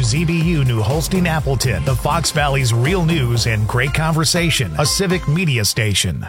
WZBU New Holstein Appleton, the Fox Valley's real news and great conversation, a civic media station.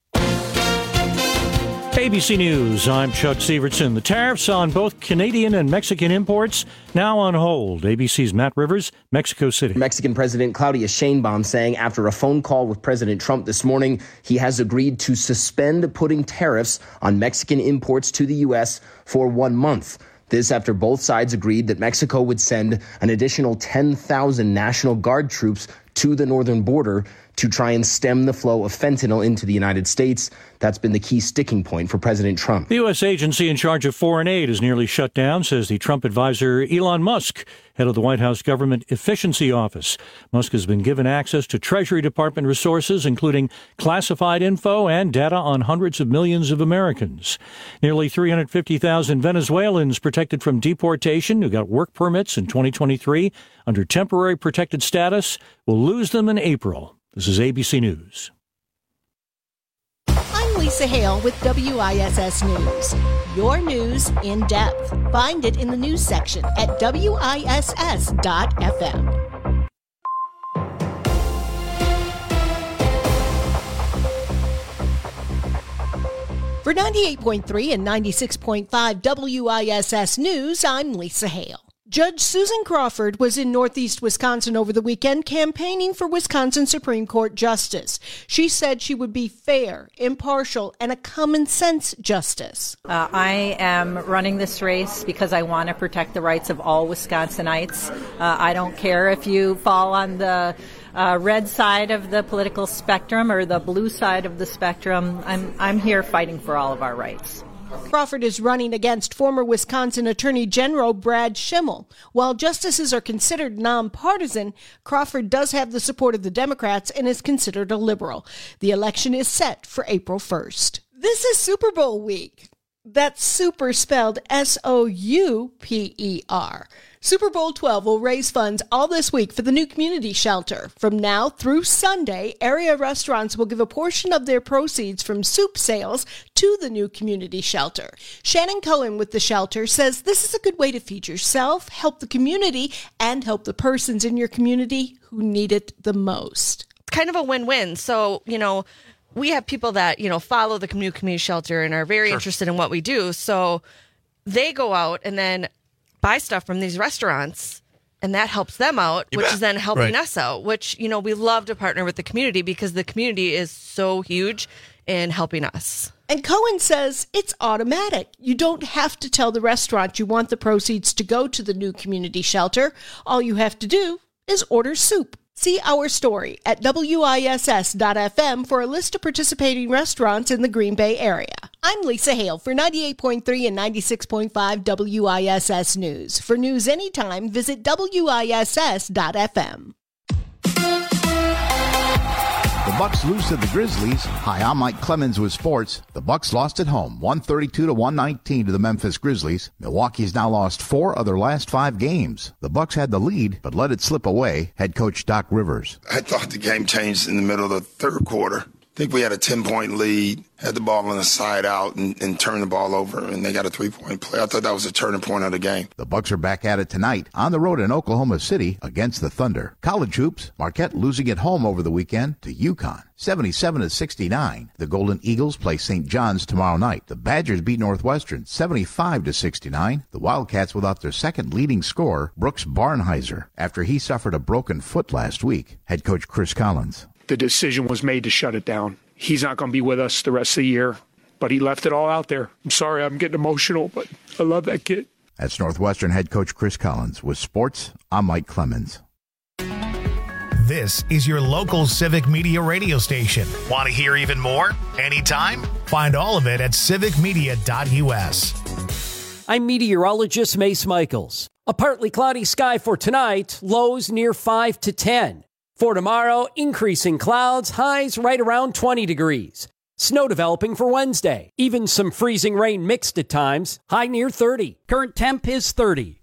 ABC News, I'm Chuck Severson. The tariffs on both Canadian and Mexican imports now on hold. ABC's Matt Rivers, Mexico City. Mexican President Claudia Sheinbaum saying after a phone call with President Trump this morning, he has agreed to suspend putting tariffs on Mexican imports to the U.S. for 1 month. This after both sides agreed that Mexico would send an additional 10,000 National Guard troops to the northern border to try and stem the flow of fentanyl into the United States. That's been the key sticking point for President Trump. The U.S. agency in charge of foreign aid is nearly shut down, says the Trump advisor Elon Musk, head of the White House Government Efficiency Office. Musk has been given access to Treasury Department resources, including classified info and data on hundreds of millions of Americans. Nearly 350,000 Venezuelans protected from deportation who got work permits in 2023 under temporary protected status will lose them in April. This is ABC News. I'm Lisa Hale with WISS News. Your news in depth. Find it in the news section at WISS.FM. For 98.3 and 96.5 WISS News, I'm Lisa Hale. Judge Susan Crawford was in Northeast Wisconsin over the weekend campaigning for Wisconsin Supreme Court Justice. She said she would be fair, impartial, and a common-sense justice. I am running this race because I want to protect the rights of all Wisconsinites. I don't care if you fall on the red side of the political spectrum or the blue side of the spectrum. I'm here fighting for all of our rights. Crawford is running against former Wisconsin Attorney General Brad Schimmel. While justices are considered nonpartisan, Crawford does have the support of the Democrats and is considered a liberal. The election is set for April 1st. This is Super Bowl week. That's super spelled S-O-U-P-E-R. Super Bowl 12 will raise funds all this week for the new community shelter. From now through Sunday, area restaurants will give a portion of their proceeds from soup sales to the new community shelter. Shannon Cohen with the shelter says this is a good way to feed yourself, help the community, and help the persons in your community who need it the most. It's kind of a win-win. So, we have people that, follow the new community shelter and are very interested in what we do. So they go out and then buy stuff from these restaurants, and that helps them out, which is then helping us out, which, we love to partner with the community because the community is so huge in helping us. And Cohen says it's automatic. You don't have to tell the restaurant you want the proceeds to go to the new community shelter. All you have to do is order soup. See our story at WISS.FM for a list of participating restaurants in the Green Bay area. I'm Lisa Hale for 98.3 and 96.5 WISS News. For news anytime, visit WISS.FM. The Bucks lose to the Grizzlies. Hi, I'm Mike Clemens with sports. The Bucks lost at home, 132-119 to the Memphis Grizzlies. Milwaukee's now lost 4 of their last 5 games. The Bucks had the lead, but let it slip away. Head coach Doc Rivers. I thought the game changed in the middle of the third quarter. I think we had a 10-point lead, had the ball on the side out, and turned the ball over, and they got a 3-point play. I thought that was a turning point of the game. The Bucks are back at it tonight on the road in Oklahoma City against the Thunder. College hoops, Marquette losing at home over the weekend to UConn, 77-69. The Golden Eagles play St. John's tomorrow night. The Badgers beat Northwestern, 75-69. The Wildcats without their second leading scorer, Brooks Barnheiser, after he suffered a broken foot last week. Head coach Chris Collins. The decision was made to shut it down. He's not going to be with us the rest of the year, but he left it all out there. I'm sorry, I'm getting emotional, but I love that kid. That's Northwestern head coach Chris Collins. With sports, I'm Mike Clemens. This is your local civic media radio station. Want to hear even more? Anytime? Find all of it at civicmedia.us. I'm meteorologist Mace Michaels. A partly cloudy sky for tonight, lows near 5 to 10. For tomorrow, increasing clouds, highs right around 20 degrees. Snow developing for Wednesday. Even some freezing rain mixed at times, high near 30. Current temp is 30.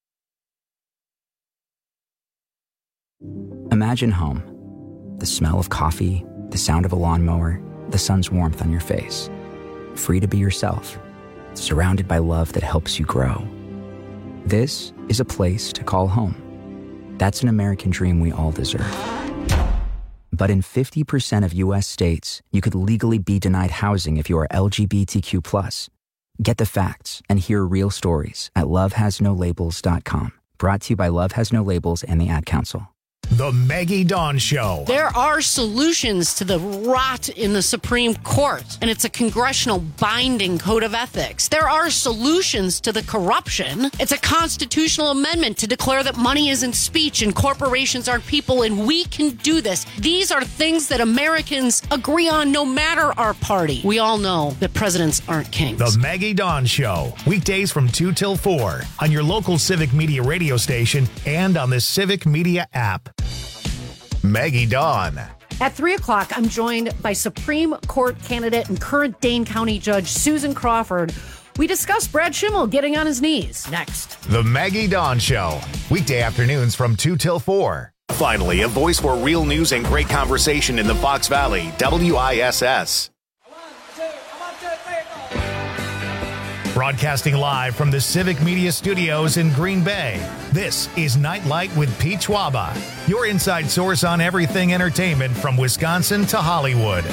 Imagine home. The smell of coffee, the sound of a lawnmower, the sun's warmth on your face. Free to be yourself, surrounded by love that helps you grow. This is a place to call home. That's an American dream we all deserve. But in 50% of U.S. states, you could legally be denied housing if you are LGBTQ+. Get the facts and hear real stories at lovehasnolabels.com. Brought to you by Love Has No Labels and the Ad Council. The Maggie Dawn Show. There are solutions to the rot in the Supreme Court, and it's a congressional binding code of ethics. There are solutions to the corruption. It's a constitutional amendment to declare that money isn't speech and corporations aren't people, and we can do this. These are things that Americans agree on no matter our party. We all know that presidents aren't kings. The Maggie Dawn Show. Weekdays from 2 till 4 on your local Civic Media radio station and on the Civic Media app. Maggie Dawn. At 3 o'clock, I'm joined by Supreme Court candidate and current Dane County Judge Susan Crawford. We discuss Brad Schimmel getting on his knees. Next. The Maggie Dawn Show. Weekday afternoons from 2 till 4. Finally, a voice for real news and great conversation in the Fox Valley. WISS. Broadcasting live from the Civic Media Studios in Green Bay, this is Nightlight with Pete Schwaba, your inside source on everything entertainment from Wisconsin to Hollywood.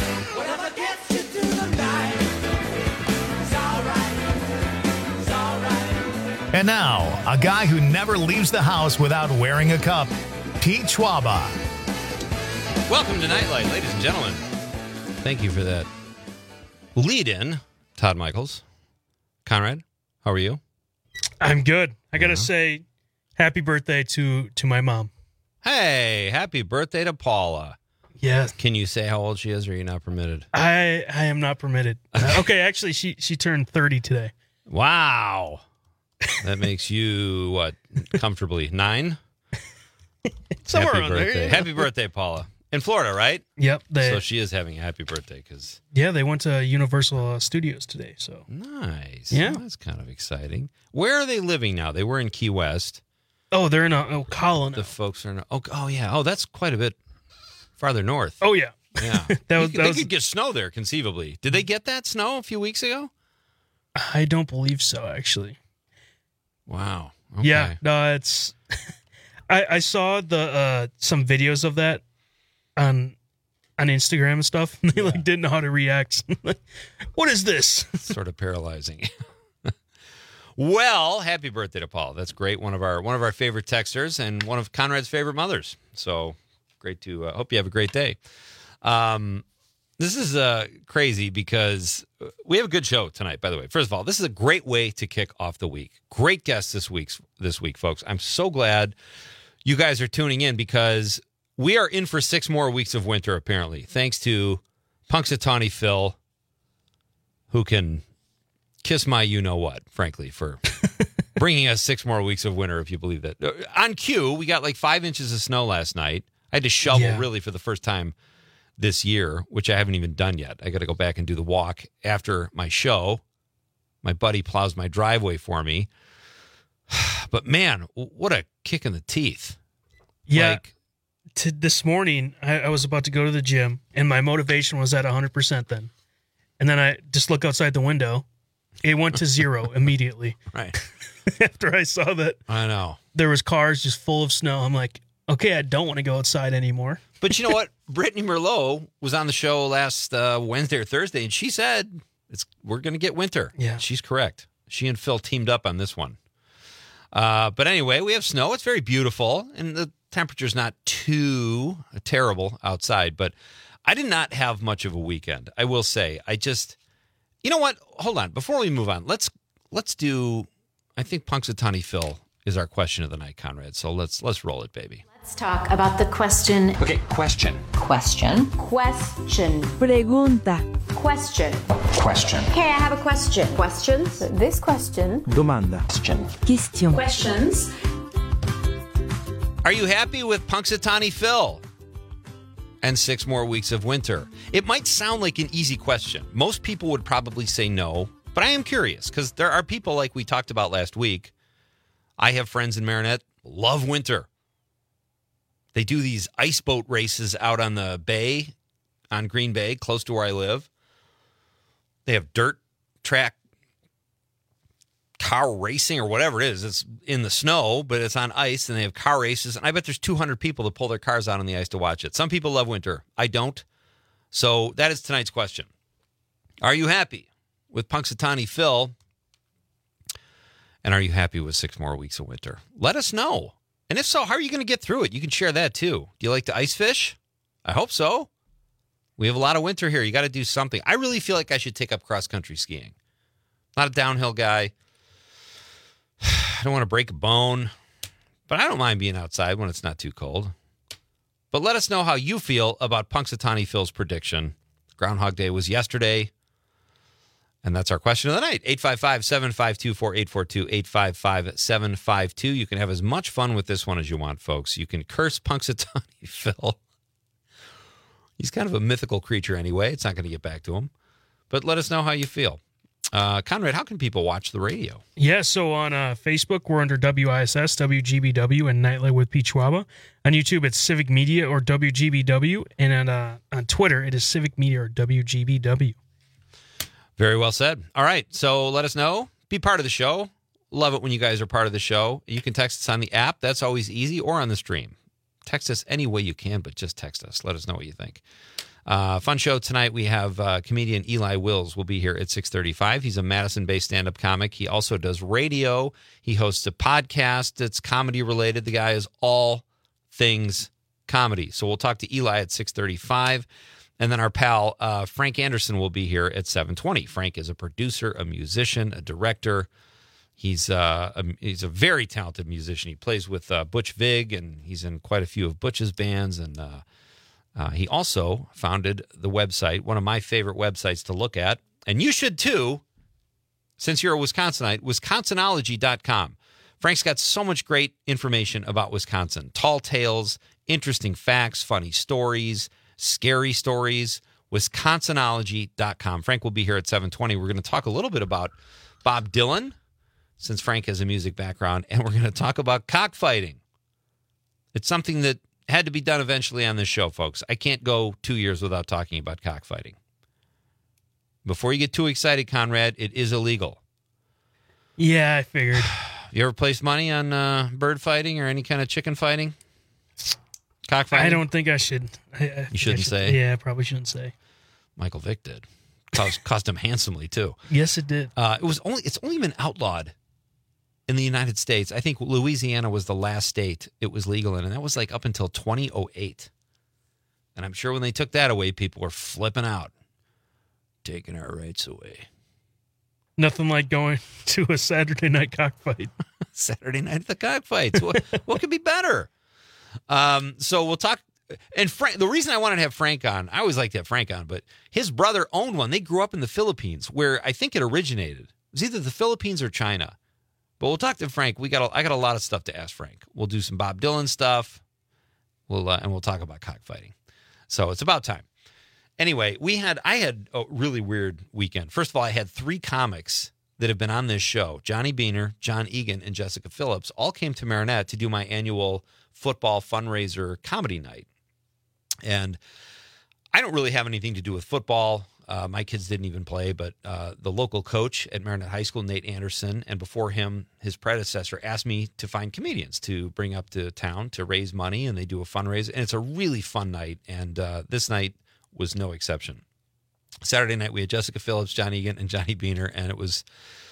And now, a guy who never leaves the house without wearing a cup, Pete Schwaba. Welcome to Nightlight, ladies and gentlemen. Thank you for that lead-in, Todd Michaels. Conrad, how are you? I'm good. I got to say, happy birthday to my mom. Hey, happy birthday to Paula. Yes. Can you say how old she is, or are you not permitted? I am not permitted. Okay, actually, she turned 30 today. Wow. That makes you, what, comfortably 9? Somewhere happy around birthday. there. Yeah. Happy birthday, Paula. In Florida, right? Yep. So she is having a happy birthday. Yeah, they went to Universal Studios today. So nice. Yeah. Well, that's kind of exciting. Where are they living now? They were in Key West. Oh, they're in Ocala now. The folks are in... Oh, yeah. Oh, that's quite a bit farther north. Oh, yeah. Yeah. They could get snow there, conceivably. Did they get that snow a few weeks ago? I don't believe so, actually. Wow. Okay. Yeah. No, it's... I saw the some videos of that on Instagram and stuff. And they didn't know how to react. What is this? Sort of paralyzing. Well, happy birthday to Paul. That's great. One of our favorite texters and one of Conrad's favorite mothers. So great to hope you have a great day. This is crazy because we have a good show tonight, by the way. First of all, this is a great way to kick off the week. Great guests this week, folks. I'm so glad you guys are tuning in because we are in for 6 more weeks of winter, apparently, thanks to Punxsutawney Phil, who can kiss my you-know-what, frankly, for bringing us 6 more weeks of winter, if you believe that. On cue, we got like 5 inches of snow last night. I had to shovel, really, for the first time this year, which I haven't even done yet. I got to go back and do the walk after my show. My buddy plows my driveway for me. But, man, what a kick in the teeth. Yeah. This morning, I was about to go to the gym, and my motivation was at 100% then. And then I just look outside the window. It went to 0 immediately. Right. After I saw that I know there was cars just full of snow, I'm like, okay, I don't want to go outside anymore. But you know what? Brittany Merlot was on the show last Wednesday or Thursday, and she said we're going to get winter. Yeah. She's correct. She and Phil teamed up on this one. But anyway, we have snow. It's very beautiful, and the temperature's not too terrible outside. But I did not have much of a weekend, I will say. You know what? Hold on. Before we move on, let's do, I think Punxsutawney Phil is our question of the night, Conrad. So let's roll it, baby. Let's talk about the question. Okay, question. Question. Question. Pregunta. Question. Question. Okay, I have a question. Questions? This question. Domanda. Question. Questions. Are you happy with Punxsutawney Phil and 6 more weeks of winter? It might sound like an easy question. Most people would probably say no, but I am curious because there are people like we talked about last week. I have friends in Marinette, love winter. They do these ice boat races out on the bay, on Green Bay, close to where I live. They have dirt track car racing or whatever it is. It's in the snow, but it's on ice, and they have car races. And I bet there's 200 people that pull their cars out on the ice to watch it. Some people love winter. I don't. So that is tonight's question. Are you happy with Punxsutawney Phil? And are you happy with 6 more weeks of winter? Let us know. And if so, how are you going to get through it? You can share that too. Do you like to ice fish? I hope so. We have a lot of winter here. You got to do something. I really feel like I should take up cross-country skiing. Not a downhill guy. I don't want to break a bone, but I don't mind being outside when it's not too cold. But let us know how you feel about Punxsutawney Phil's prediction. Groundhog Day was yesterday, and that's our question of the night. 855-752-4842, 855-752. You can have as much fun with this one as you want, folks. You can curse Punxsutawney Phil. He's kind of a mythical creature anyway. It's not going to get back to him. But let us know how you feel. Conrad, how can people watch the radio? Yeah, so on Facebook, we're under WISS, WGBW, and Nightlight with Pete Schwaba. On YouTube, it's Civic Media or WGBW. And on Twitter, it is Civic Media or WGBW. Very well said. All right, so let us know. Be part of the show. Love it when you guys are part of the show. You can text us on the app. That's always easy, or on the stream. Text us any way you can, but just text us. Let us know what you think. Fun show tonight. We have comedian Eli Wills will be here at 6:35. He's a Madison-based stand-up comic. He also does radio. He hosts a podcast that's comedy-related. The guy is all things comedy. So we'll talk to Eli at 6:35. And then our pal Frank Anderson will be here at 7:20. Frank is a producer, a musician, a director. He's a very talented musician. He plays with Butch Vig, and he's in quite a few of Butch's bands. And he also founded the website, one of my favorite websites to look at. And you should too, since you're a Wisconsinite, Wisconsinology.com. Frank's got so much great information about Wisconsin. Tall tales, interesting facts, funny stories, scary stories. Wisconsinology.com. Frank will be here at 7:20. We're going to talk a little bit about Bob Dylan, since Frank has a music background, and we're going to talk about cockfighting. It's something that had to be done eventually on this show, folks. I can't go 2 years without talking about cockfighting. Before you get too excited, Conrad, it is illegal. Yeah, I figured. You ever placed money on bird fighting or any kind of chicken fighting? Cockfighting? I don't think I should. You shouldn't say? Yeah, I probably shouldn't say. Michael Vick did. Cost him handsomely, too. Yes, it did. It's only been outlawed in the United States. I think Louisiana was the last state it was legal in, and that was like up until 2008. And I'm sure when they took that away, people were flipping out, taking our rights away. Nothing like going to a Saturday night cockfight. Saturday night at the cockfights. What could be better? So we'll talk. And Frank, the reason I wanted to have Frank on, I always like to have Frank on, but his brother owned one. They grew up in the Philippines, where I think it originated. It was either the Philippines or China. But we'll talk to Frank. I got a lot of stuff to ask Frank. We'll do some Bob Dylan stuff. And we'll talk about cockfighting. So it's about time. Anyway, I had a really weird weekend. First of all, I had 3 comics that have been on this show. Johnny Beaner, John Egan, and Jessica Phillips all came to Marinette to do my annual football fundraiser comedy night. And I don't really have anything to do with football. My kids didn't even play, but the local coach at Marinette High School, Nate Anderson, and before him, his predecessor, asked me to find comedians to bring up to town to raise money, and they do a fundraiser. And it's a really fun night, and this night was no exception. Saturday night, we had Jessica Phillips, John Egan, and Johnny Beaner, and it was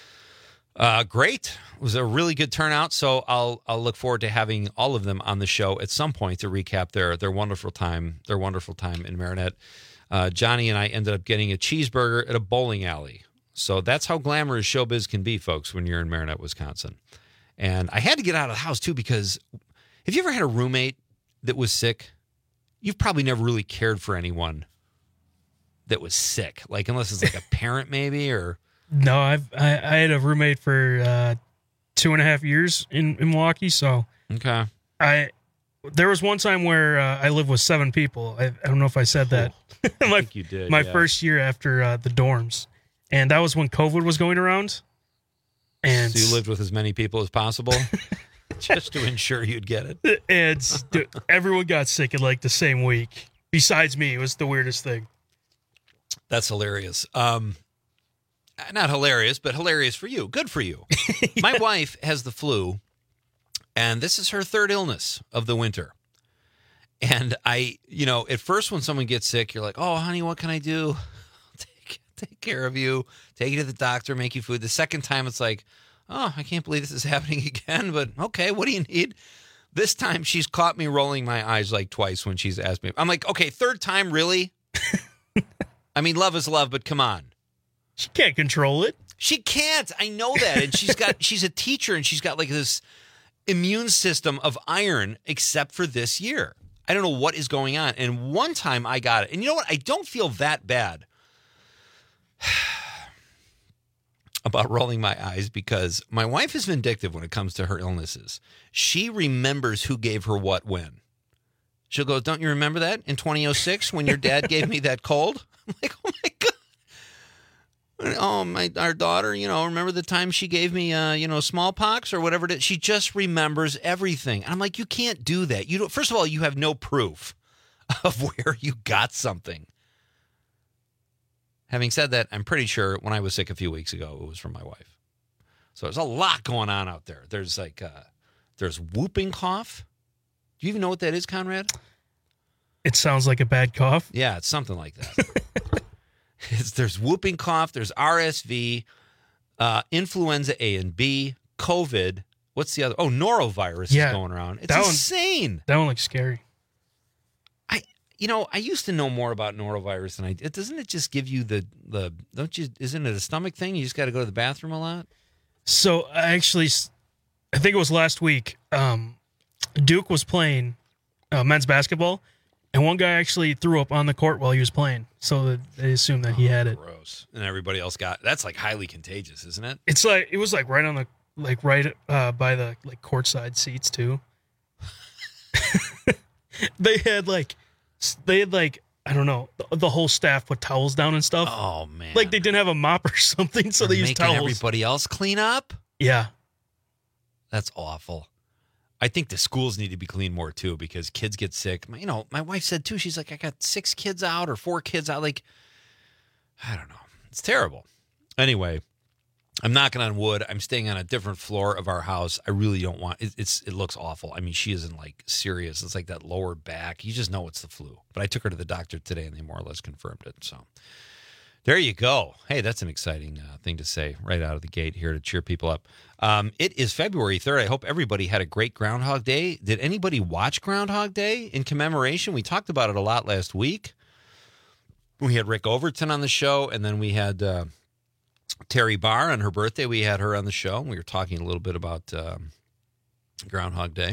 great. It was a really good turnout, so I'll look forward to having all of them on the show at some point to recap their wonderful time in Marinette. Johnny and I ended up getting a cheeseburger at a bowling alley. So that's how glamorous showbiz can be, folks, when you're in Marinette, Wisconsin. And I had to get out of the house, too, because have you ever had a roommate that was sick? You've probably never really cared for anyone that was sick, like unless it's like a parent maybe or... No, I had a roommate for 2.5 years in Milwaukee, so... Okay. There was one time where I lived with 7 people. I don't know if I said that. I think you did. My first year after the dorms. And that was when COVID was going around. And so you lived with as many people as possible just to ensure you'd get it. And everyone got sick in like the same week. Besides me, it was the weirdest thing. That's hilarious. not hilarious, but hilarious for you. Good for you. My wife has the flu, and this is her third illness of the winter. And at first when someone gets sick, you're like, oh, honey, what can I do? Take care of you, take you to the doctor, make you food. The second time it's like, oh, I can't believe this is happening again, but okay, what do you need? This time she's caught me rolling my eyes like twice when she's asked me. I'm like, okay, third time, really? I mean, love is love, but come on. She can't control it. She can't. I know that. And she's a teacher, and she's got like this immune system of iron, except for this year. I don't know what is going on. And one time I got it. And you know what? I don't feel that bad about rolling my eyes because my wife is vindictive when it comes to her illnesses. She remembers who gave her what when. She'll go, don't you remember that in 2006 when your dad gave me that cold? I'm like, oh my God. Oh, our daughter, remember the time she gave me, smallpox or whatever it is? She just remembers everything. And I'm like, you can't do that. First of all, you have no proof of where you got something. Having said that, I'm pretty sure when I was sick a few weeks ago, it was from my wife. So there's a lot going on out there. There's there's whooping cough. Do you even know what that is, Conrad? It sounds like a bad cough. Yeah, it's something like that. There's whooping cough. There's RSV, influenza A and B, COVID. What's the other? Oh, norovirus is going around. It's insane. That one looks scary. I used to know more about norovirus than I did. Doesn't it just give you isn't it a stomach thing? You just got to go to the bathroom a lot? So I think it was last week. Duke was playing men's basketball, and one guy actually threw up on the court while he was playing. So they assumed that he had it. Gross. And everybody else that's like highly contagious, isn't it? It's like, it was like right on the, like right by the like courtside seats too. They had I don't know, the whole staff put towels down and stuff. Oh man. Like they didn't have a mop or something, so they used towels. Everybody else clean up? Yeah. That's awful. I think the schools need to be cleaned more too because kids get sick. My wife said too, she's like, I got 6 kids out or 4 kids out. Like, I don't know. It's terrible. Anyway, I'm knocking on wood. I'm staying on a different floor of our house. I really don't want it looks awful. I mean, she isn't like serious. It's like that lower back. You just know it's the flu. But I took her to the doctor today and they more or less confirmed it. So there you go. Hey, that's an exciting thing to say right out of the gate here to cheer people up. It is February 3rd. I hope everybody had a great Groundhog Day. Did anybody watch Groundhog Day in commemoration? We talked about it a lot last week. We had Rick Overton on the show, and then we had Terry Barr on her birthday. We had her on the show. We were talking a little bit about Groundhog Day.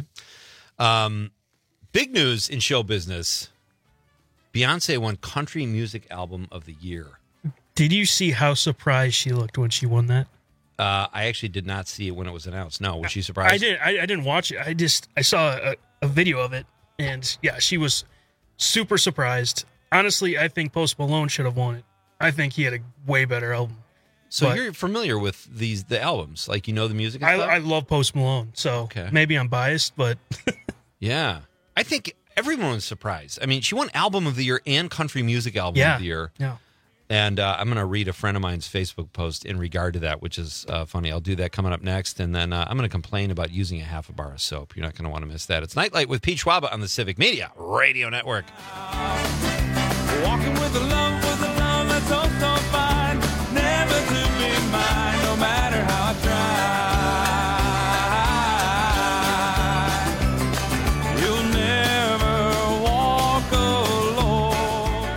Big news in show business. Beyonce won Country Music Album of the Year. Did you see how surprised she looked when she won that? I actually did not see it when it was announced. No, was she surprised? I didn't watch it. I saw a video of it, and yeah, she was super surprised. Honestly, I think Post Malone should have won it. I think he had a way better album. So you're familiar with the albums, like the music and stuff? I love Post Malone, so maybe I'm biased, but yeah, I think everyone was surprised. I mean, she won Album of the Year and Country Music Album of the Year. Yeah. And I'm going to read a friend of mine's Facebook post in regard to that, which is funny. I'll do that coming up next. And then I'm going to complain about using a half a bar of soap. You're not going to want to miss that. It's Nightlight with Pete Schwaba on the Civic Media Radio Network. Walking with a love that's so fine. Never to be mine, no matter how I try. You'll never walk alone.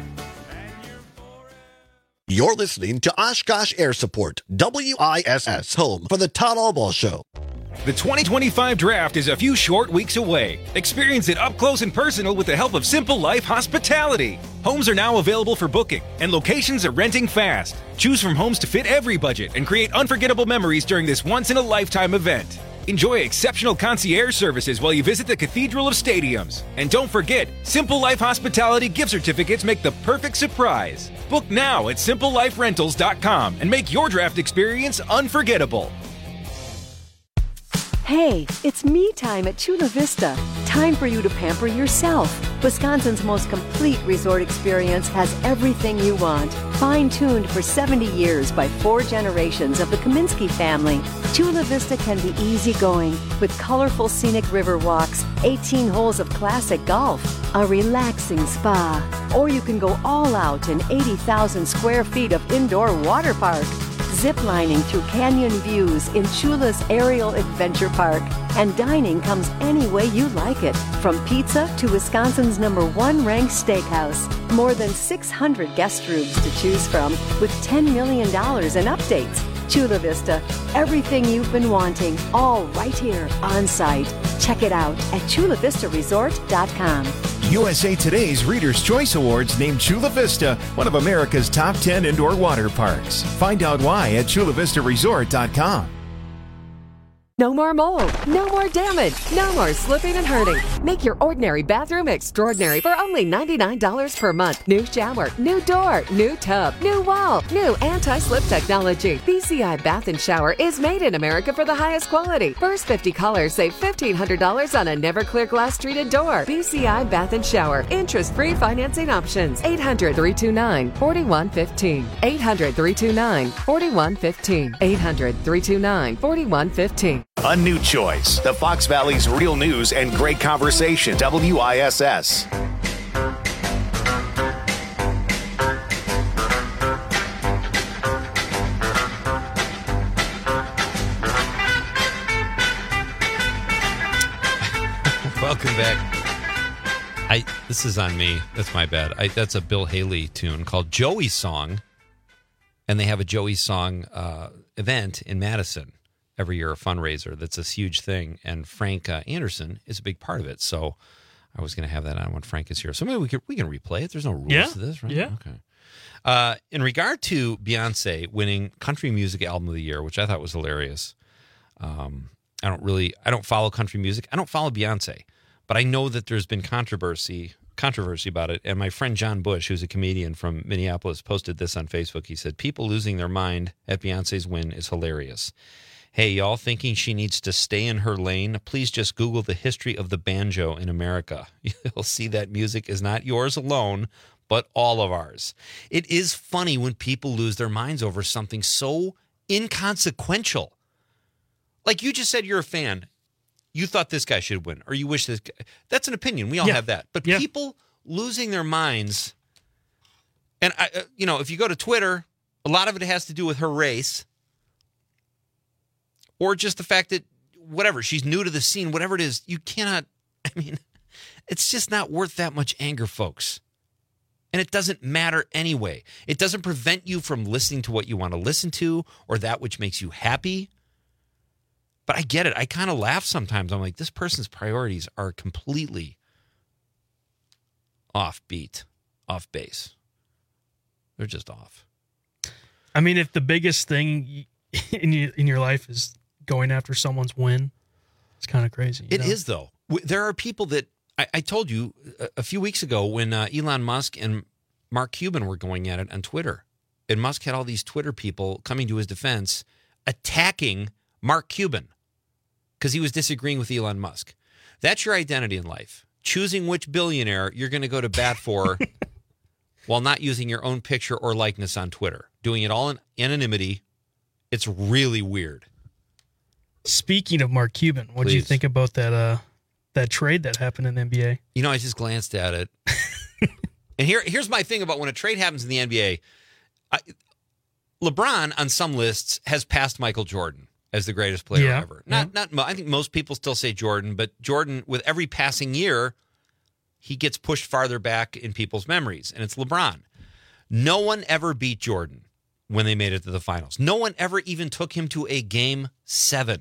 You're listening to Oshkosh Air Support, WISS, home for the Todd Albaugh Show. The 2025 draft is a few short weeks away. Experience it up close and personal with the help of Simple Life Hospitality. Homes are now available for booking, and locations are renting fast. Choose from homes to fit every budget and create unforgettable memories during this once-in-a-lifetime event. Enjoy exceptional concierge services while you visit the Cathedral of Stadiums. And don't forget, Simple Life Hospitality gift certificates make the perfect surprise. Book now at simpleliferentals.com and make your draft experience unforgettable. Hey, it's me time at Chula Vista. Time for you to pamper yourself. Wisconsin's most complete resort experience has everything you want. Fine-tuned for 70 years by 4 generations of the Kaminsky family, Chula Vista can be easygoing with colorful scenic river walks, 18 holes of classic golf, a relaxing spa, or you can go all out in 80,000 square feet of indoor water park. Ziplining through canyon views in Chula's Aerial Adventure Park. And dining comes any way you like it, from pizza to Wisconsin's #1 ranked steakhouse. More than 600 guest rooms to choose from with $10 million in updates. Chula Vista, everything you've been wanting, all right here on site. Check it out at chulavistaresort.com. USA Today's Reader's Choice Awards named Chula Vista one of America's top 10 indoor water parks. Find out why at chulavistaresort.com. No more mold, no more damage, no more slipping and hurting. Make your ordinary bathroom extraordinary for only $99 per month. New shower, new door, new tub, new wall, new anti-slip technology. BCI Bath and Shower is made in America for the highest quality. First 50 callers save $1,500 on a never clear glass treated door. BCI Bath and Shower. Interest-free financing options. 800-329-4115. 800-329-4115. 800-329-4115. A new choice. The Fox Valley's real news and great conversation. WISS. Welcome back. This is on me. That's my bad. That's a Bill Haley tune called Joey's Song. And they have a Joey's Song event in Madison every year, a fundraiser. That's a huge thing. And Frank Anderson is a big part of it. So I was going to have that on when Frank is here. So maybe we can replay it. There's no rules to this, right? Yeah. Okay. In regard to Beyonce winning Country Music Album of the Year, which I thought was hilarious. I don't follow country music. I don't follow Beyonce, but I know that there's been controversy about it. And my friend John Bush, who's a comedian from Minneapolis, posted this on Facebook. He said, people losing their mind at Beyonce's win is hilarious. Hey, y'all thinking she needs to stay in her lane? Please just Google the history of the banjo in America. You'll see that music is not yours alone, but all of ours. It is funny when people lose their minds over something so inconsequential. Like you just said, you're a fan. You thought this guy should win, or you wish this guy. That's an opinion. We all have that. But people losing their minds, and if you go to Twitter, a lot of it has to do with her race. Or just the fact that, whatever, she's new to the scene, whatever it is, you cannot, it's just not worth that much anger, folks. And it doesn't matter anyway. It doesn't prevent you from listening to what you want to listen to or that which makes you happy. But I get it. I kind of laugh sometimes. I'm like, this person's priorities are completely off beat, off base. They're just off. I mean, if the biggest thing in your life is going after someone's win, it's kind of crazy. It is, though. There are people that I told you a few weeks ago when Elon Musk and Mark Cuban were going at it on Twitter, and Musk had all these Twitter people coming to his defense, attacking Mark Cuban because he was disagreeing with Elon Musk. That's your identity in life. Choosing which billionaire you're going to go to bat for while not using your own picture or likeness on Twitter. Doing it all in anonymity. It's really weird. Speaking of Mark Cuban, what do you think about that trade that happened in the NBA? I just glanced at it. And here's my thing about when a trade happens in the NBA. LeBron, on some lists, has passed Michael Jordan as the greatest player ever. Not. I think most people still say Jordan, but Jordan, with every passing year, he gets pushed farther back in people's memories, and it's LeBron. No one ever beat Jordan when they made it to the finals. No one ever even took him to a Game 7.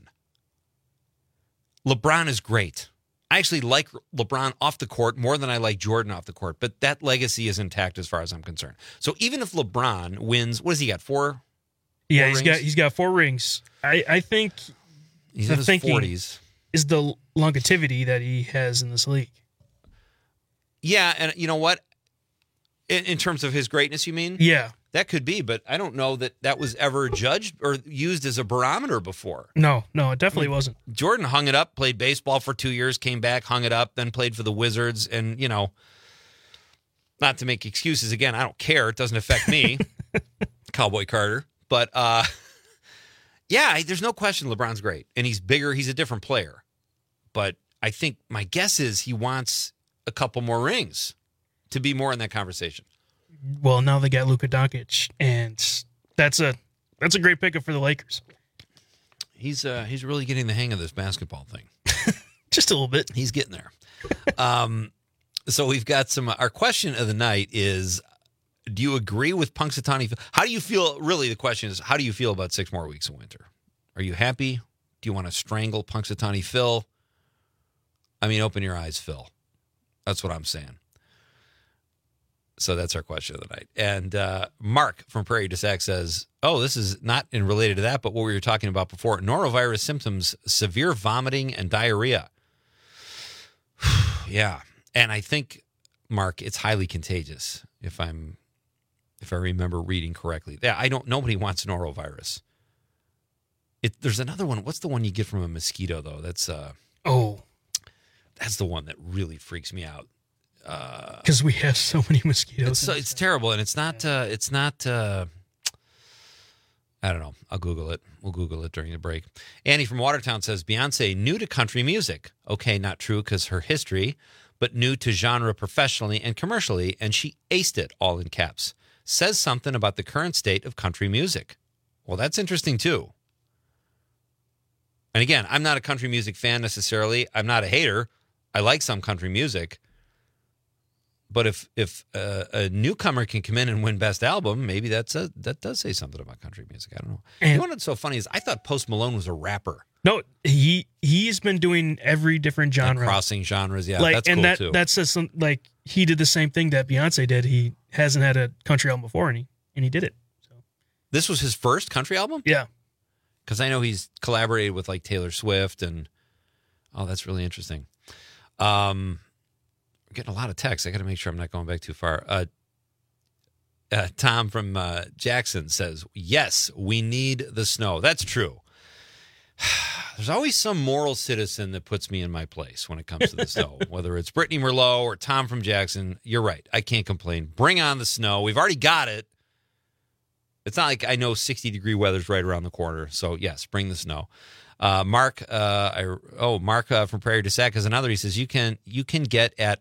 LeBron is great. I actually like LeBron off the court more than I like Jordan off the court, but that legacy is intact as far as I'm concerned. So even if LeBron wins, what has he got, 4? Yeah, four he's got 4 rings. I think he's in his 40s. Is the longevity that he has in this league. Yeah, and you know what? In terms of his greatness, you mean? Yeah. That could be, but I don't know that was ever judged or used as a barometer before. No, it definitely wasn't. Jordan hung it up, played baseball for 2 years, came back, hung it up, then played for the Wizards. And, not to make excuses again, I don't care. It doesn't affect me, Cowboy Carter. But, there's no question LeBron's great. And he's bigger. He's a different player. But I think my guess is he wants a couple more rings to be more in that conversation. Well, now they got Luka Doncic, and that's a great pickup for the Lakers. He's really getting the hang of this basketball thing. Just a little bit. He's getting there. So we've got our question of the night is, do you agree with Punxsutawney? How do you feel? Really, the question is, how do you feel about 6 more weeks of winter? Are you happy? Do you want to strangle Punxsutawney Phil? I mean, open your eyes, Phil. That's what I'm saying. So that's our question of the night. And Mark from Prairie du Sac says, this is not related to that, but what we were talking about before. Norovirus symptoms, severe vomiting and diarrhea. Yeah. And I think, Mark, it's highly contagious, if I remember reading correctly. Yeah, nobody wants norovirus. There's another one. What's the one you get from a mosquito, though? That's the one that really freaks me out. Because we have so many mosquitoes. It's terrible, and it's not. I don't know. I'll Google it. We'll Google it during the break. Annie from Watertown says, Beyonce new to country music. Okay, not true because her history, but new to genre professionally and commercially, and she aced it, all in caps. Says something about the current state of country music. Well, that's interesting, too. And again, I'm not a country music fan necessarily. I'm not a hater. I like some country music. But if a newcomer can come in and win Best Album, maybe that does say something about country music. I don't know. And you know what's so funny is I thought Post Malone was a rapper. No, he's been doing every different genre, like crossing genres. Yeah, that's cool too. That says he did the same thing that Beyonce did. He hasn't had a country album before, and he did it. So this was his first country album. Yeah, because I know he's collaborated with like Taylor Swift, and that's really interesting. We're getting a lot of texts. I got to make sure I'm not going back too far. Tom from Jackson says, yes, we need the snow. That's true. There's always some moral citizen that puts me in my place when it comes to the snow, whether it's Brittany Merlot or Tom from Jackson. You're right. I can't complain. Bring on the snow. We've already got it. It's not like I know 60-degree weather's right around the corner. So, yes, bring the snow. Mark from Prairie du Sac has another. He says, you can get at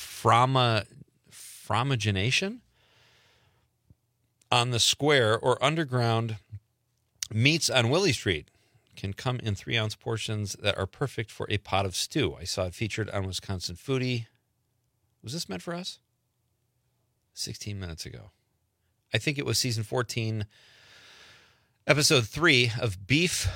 Fromagination on the square or underground meats on Willie Street. Can come in 3-ounce portions that are perfect for a pot of stew. I saw it featured on Wisconsin Foodie. Was this meant for us? 16 minutes ago. I think it was season 14, episode 3 of Beef.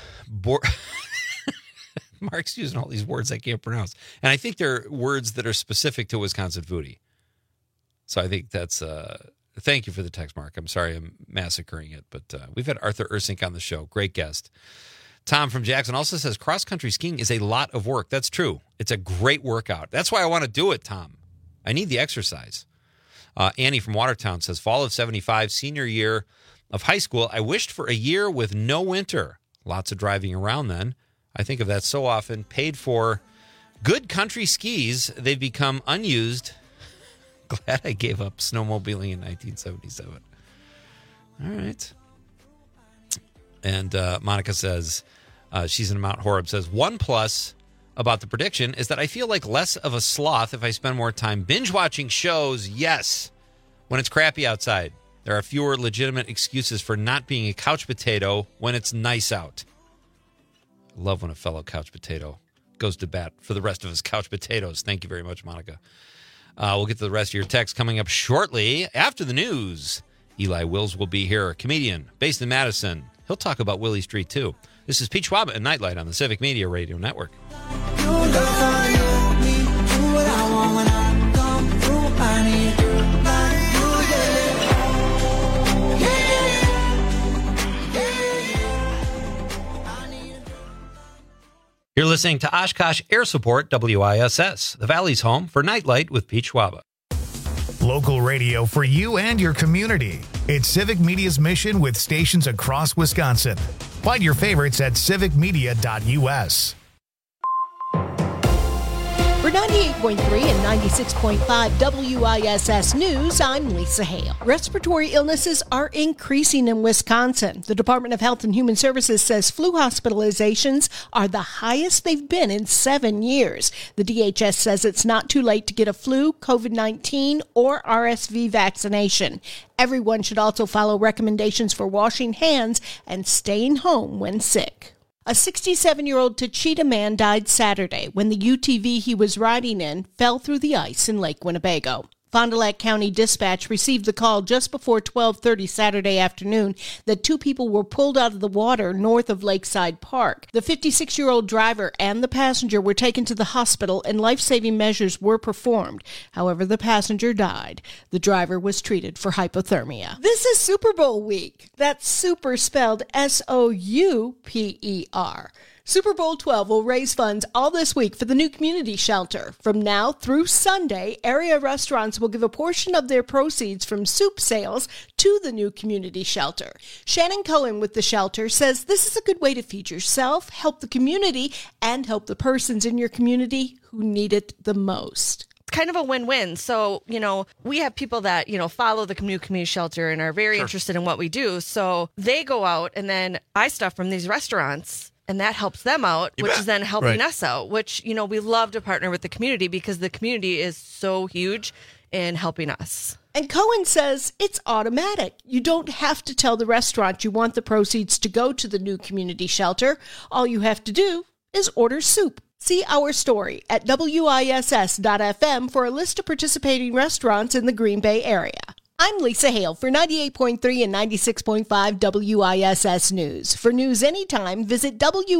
Mark's using all these words I can't pronounce. And I think they're words that are specific to Wisconsin Foodie. So I think that's... thank you for the text, Mark. I'm sorry I'm massacring it, but we've had Arthur Ursink on the show. Great guest. Tom from Jackson also says cross-country skiing is a lot of work. That's true. It's a great workout. That's why I want to do it, Tom. I need the exercise. Annie from Watertown says, fall of 75, senior year of high school. I wished for a year with no winter. Lots of driving around then. I think of that so often. Paid for good country skis. They've become unused. Glad I gave up snowmobiling in 1977. All right. And Monica says, she's in Mount Horeb, says, 1+ about the prediction is that I feel like less of a sloth if I spend more time binge watching shows. Yes, when it's crappy outside. There are fewer legitimate excuses for not being a couch potato when it's nice out. I love when a fellow couch potato goes to bat for the rest of his couch potatoes. Thank you very much, Monica. We'll get to the rest of your text coming up shortly after the news. Eli Wills will be here, a comedian based in Madison. He'll talk about Willie Street, too. This is Pete Schwab and Nightlight on the Civic Media Radio Network. You're listening to Oshkosh Air Support, WISS, the Valley's home for Nightlight with Pete Schwab. local radio for you and your community. It's Civic Media's mission with stations across Wisconsin. Find your favorites at civicmedia.us. For 98.3 and 96.5 WISS News, I'm Lisa Hale. Respiratory illnesses are increasing in Wisconsin. The Department of Health and Human Services says flu hospitalizations are the highest they've been in 7 years. The DHS says it's not too late to get a flu, COVID-19, or RSV vaccination. Everyone should also follow recommendations for washing hands and staying home when sick. A 67-year-old Tachita man died Saturday when the UTV he was riding in fell through the ice in Lake Winnebago. Fond du Lac County Dispatch received the call just before 12:30 Saturday afternoon that 2 people were pulled out of the water north of Lakeside Park. The 56-year-old driver and the passenger were taken to the hospital and life-saving measures were performed. However, the passenger died. The driver was treated for hypothermia. This is Super Bowl week. That's super spelled S-O-U-P-E-R. Super Bowl 12 will raise funds all this week for the new community shelter. From now through Sunday, area restaurants will give a portion of their proceeds from soup sales to the new community shelter. Shannon Cohen with the shelter says this is a good way to feed yourself, help the community, and help the persons in your community who need it the most. It's kind of a win-win. So, we have people that, follow the community shelter and are very interested in what we do. So they go out and then buy stuff from these restaurants. And that helps them out, which is then helping us out, which, we love to partner with the community because the community is so huge in helping us. And Cohen says it's automatic. You don't have to tell the restaurant you want the proceeds to go to the new community shelter. All you have to do is order soup. See our story at WISS.FM for a list of participating restaurants in the Green Bay area. I'm Lisa Hale for 98.3 and 96.5 WISS News. For news anytime, visit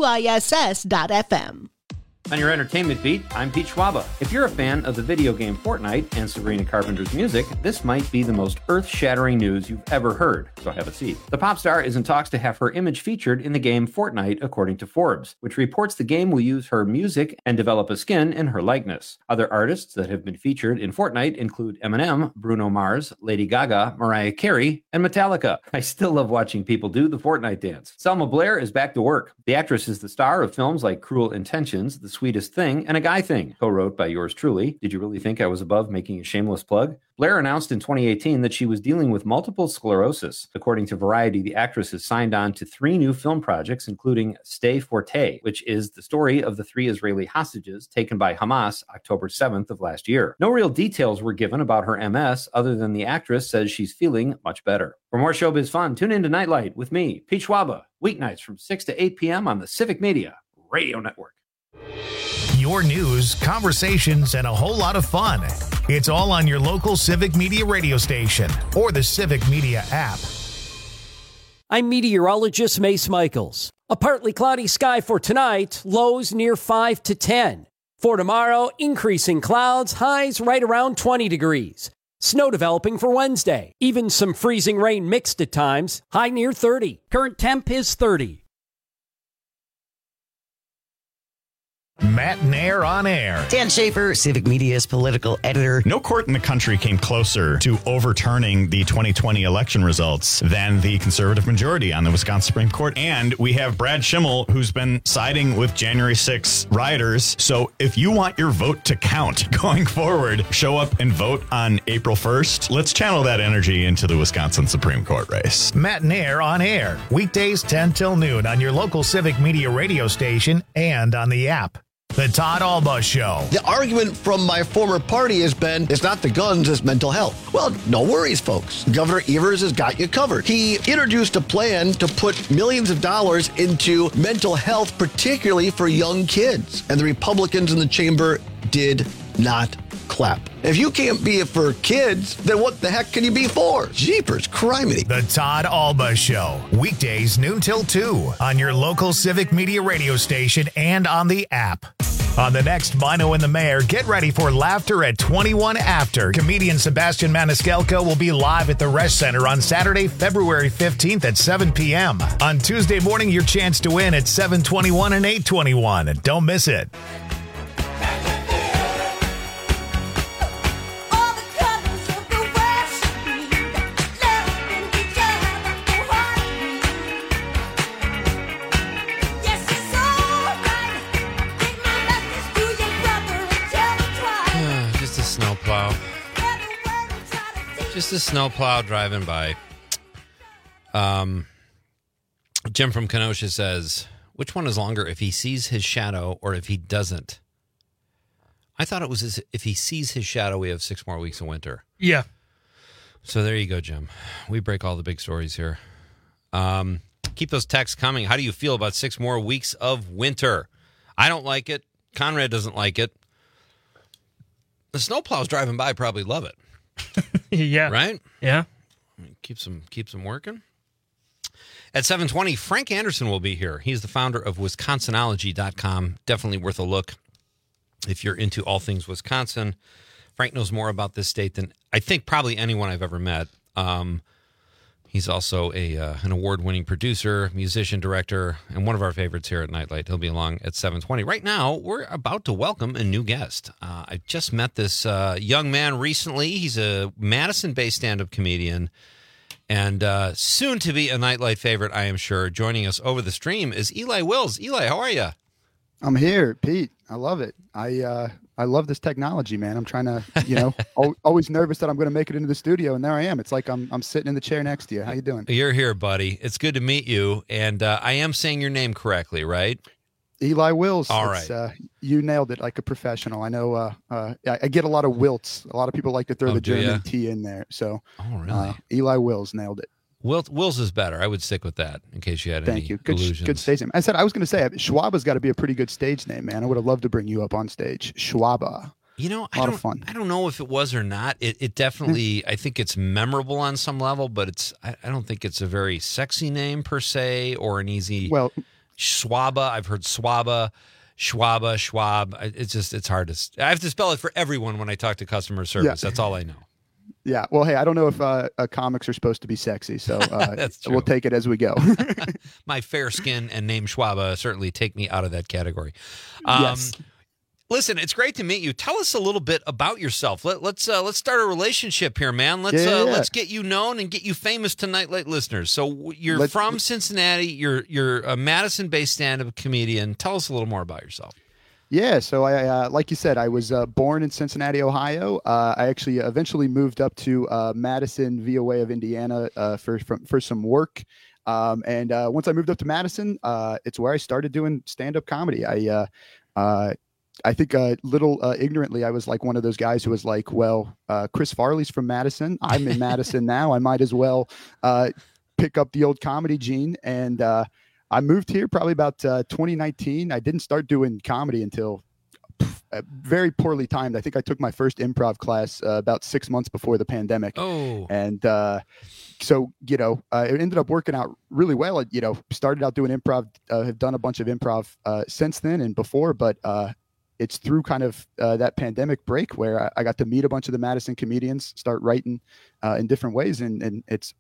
WISS.FM. On your entertainment beat, I'm Pete Schwaba. If you're a fan of the video game Fortnite and Sabrina Carpenter's music, this might be the most earth-shattering news you've ever heard, so have a seat. The pop star is in talks to have her image featured in the game Fortnite, according to Forbes, which reports the game will use her music and develop a skin in her likeness. Other artists that have been featured in Fortnite include Eminem, Bruno Mars, Lady Gaga, Mariah Carey, and Metallica. I still love watching people do the Fortnite dance. Selma Blair is back to work. The actress is the star of films like Cruel Intentions, The Sweetest Thing, and A Guy Thing, co-wrote by yours truly. Did you really think I was above making a shameless plug? Blair announced in 2018 that she was dealing with multiple sclerosis. According to Variety, the actress has signed on to 3 new film projects, including Stay Forte, which is the story of the 3 Israeli hostages taken by Hamas October 7th of last year. No real details were given about her MS, other than the actress says she's feeling much better. For more showbiz fun, tune in to Nightlight with me, Pete Schwaba, weeknights from 6 to 8 p.m. on the Civic Media Radio Network. Your news, conversations, and a whole lot of fun. It's all on your local Civic Media radio station or the Civic Media app. I'm meteorologist Mace Michaels. A partly cloudy sky for tonight, lows near 5 to 10. For tomorrow, increasing clouds, highs right around 20 degrees. Snow developing for Wednesday. Even some freezing rain mixed at times, high near 30. Current temp is 30. Matt Nair on air. Dan Schaefer, Civic Media's political editor. No court in the country came closer to overturning the 2020 election results than the conservative majority on the Wisconsin Supreme Court. And we have Brad Schimmel, who's been siding with January 6 rioters. So if you want your vote to count going forward, show up and vote on April 1st. Let's channel that energy into the Wisconsin Supreme Court race. Matt Nair on air. Weekdays 10 till noon on your local Civic Media radio station and on the app. The Todd Alba Show. The argument from my former party has been, it's not the guns, it's mental health. Well, no worries, folks. Governor Evers has got you covered. He introduced a plan to put millions of dollars into mental health, particularly for young kids. And the Republicans in the chamber did not clap. If you can't be it for kids, then what the heck can you be for? Jeepers, criminy. The Todd Alba Show. Weekdays noon till 2 on your local Civic Media radio station and on the app. On the next Mino and the Mayor, get ready for laughter at 21 after. Comedian Sebastian Maniscalco will be live at the Resch Center on Saturday, February 15th at 7 p.m. On Tuesday morning, your chance to win at 7:21 and 8:21. Don't miss it. snowplow. Just a snowplow driving by. Jim from Kenosha says, which one is longer, if he sees his shadow or if he doesn't? I thought it was if he sees his shadow, we have 6 more weeks of winter. Yeah. So there you go, Jim. We break all the big stories here. Keep those texts coming. How do you feel about 6 more weeks of winter? I don't like it. Conrad doesn't like it. The snowplows driving by probably love it. Yeah. Right? Yeah. Keeps them working. At 7:20, Frank Anderson will be here. He's the founder of Wisconsinology.com. Definitely worth a look if you're into all things Wisconsin. Frank knows more about this state than I think probably anyone I've ever met. He's also an award-winning producer, musician, director, and one of our favorites here at Nightlight. He'll be along at 7:20. Right now, we're about to welcome a new guest. I just met this young man recently. He's a Madison-based stand-up comedian and soon to be a Nightlight favorite, I am sure. Joining us over the stream is Eli Wills. Eli, how are you? I'm here, Pete. I love it. I love this technology, man. I'm trying to, always nervous that I'm going to make it into the studio, and there I am. It's like I'm sitting in the chair next to you. How you doing? You're here, buddy. It's good to meet you, and I am saying your name correctly, right? Eli Wills. All right. You nailed it like a professional. I know I get a lot of wilts. A lot of people like to throw the German T in there. So really? Eli Wills nailed it. Wills is better. I would stick with that in case you had any illusions. Good stage name. I was going to say, Schwaba's got to be a pretty good stage name, man. I would have loved to bring you up on stage. Schwaba. I don't know if it was or not. It definitely, I think it's memorable on some level, but I don't think it's a very sexy name per se or an easy. Well, Schwaba. I've heard Swaba, Schwaba, Schwab. It's hard to. I have to spell it for everyone when I talk to customer service. That's all I know. Yeah. Well, hey, I don't know if comics are supposed to be sexy, so we'll take it as we go. My fair skin and name Schwaba certainly take me out of that category. Yes. Listen, it's great to meet you. Tell us a little bit about yourself. Let's start a relationship here, man. Let's get you known and get you famous to Nightlight listeners. So you're from Cincinnati. You're a Madison-based stand-up comedian. Tell us a little more about yourself. Yeah, so I, like you said, I was born in Cincinnati, Ohio. I actually eventually moved up to Madison via way of Indiana for some work. And once I moved up to Madison, it's where I started doing stand-up comedy. I think a little ignorantly, I was like one of those guys who was like, well, Chris Farley's from Madison. I'm in Madison now. I might as well pick up the old comedy gene. And I moved here probably about 2019. I didn't start doing comedy until very poorly timed. I think I took my first improv class about 6 months before the pandemic. Oh. And so, it ended up working out really well. Started out doing improv, have done a bunch of improv since then and before, but it's through kind of that pandemic break where I got to meet a bunch of the Madison comedians, start writing in different ways. And it's,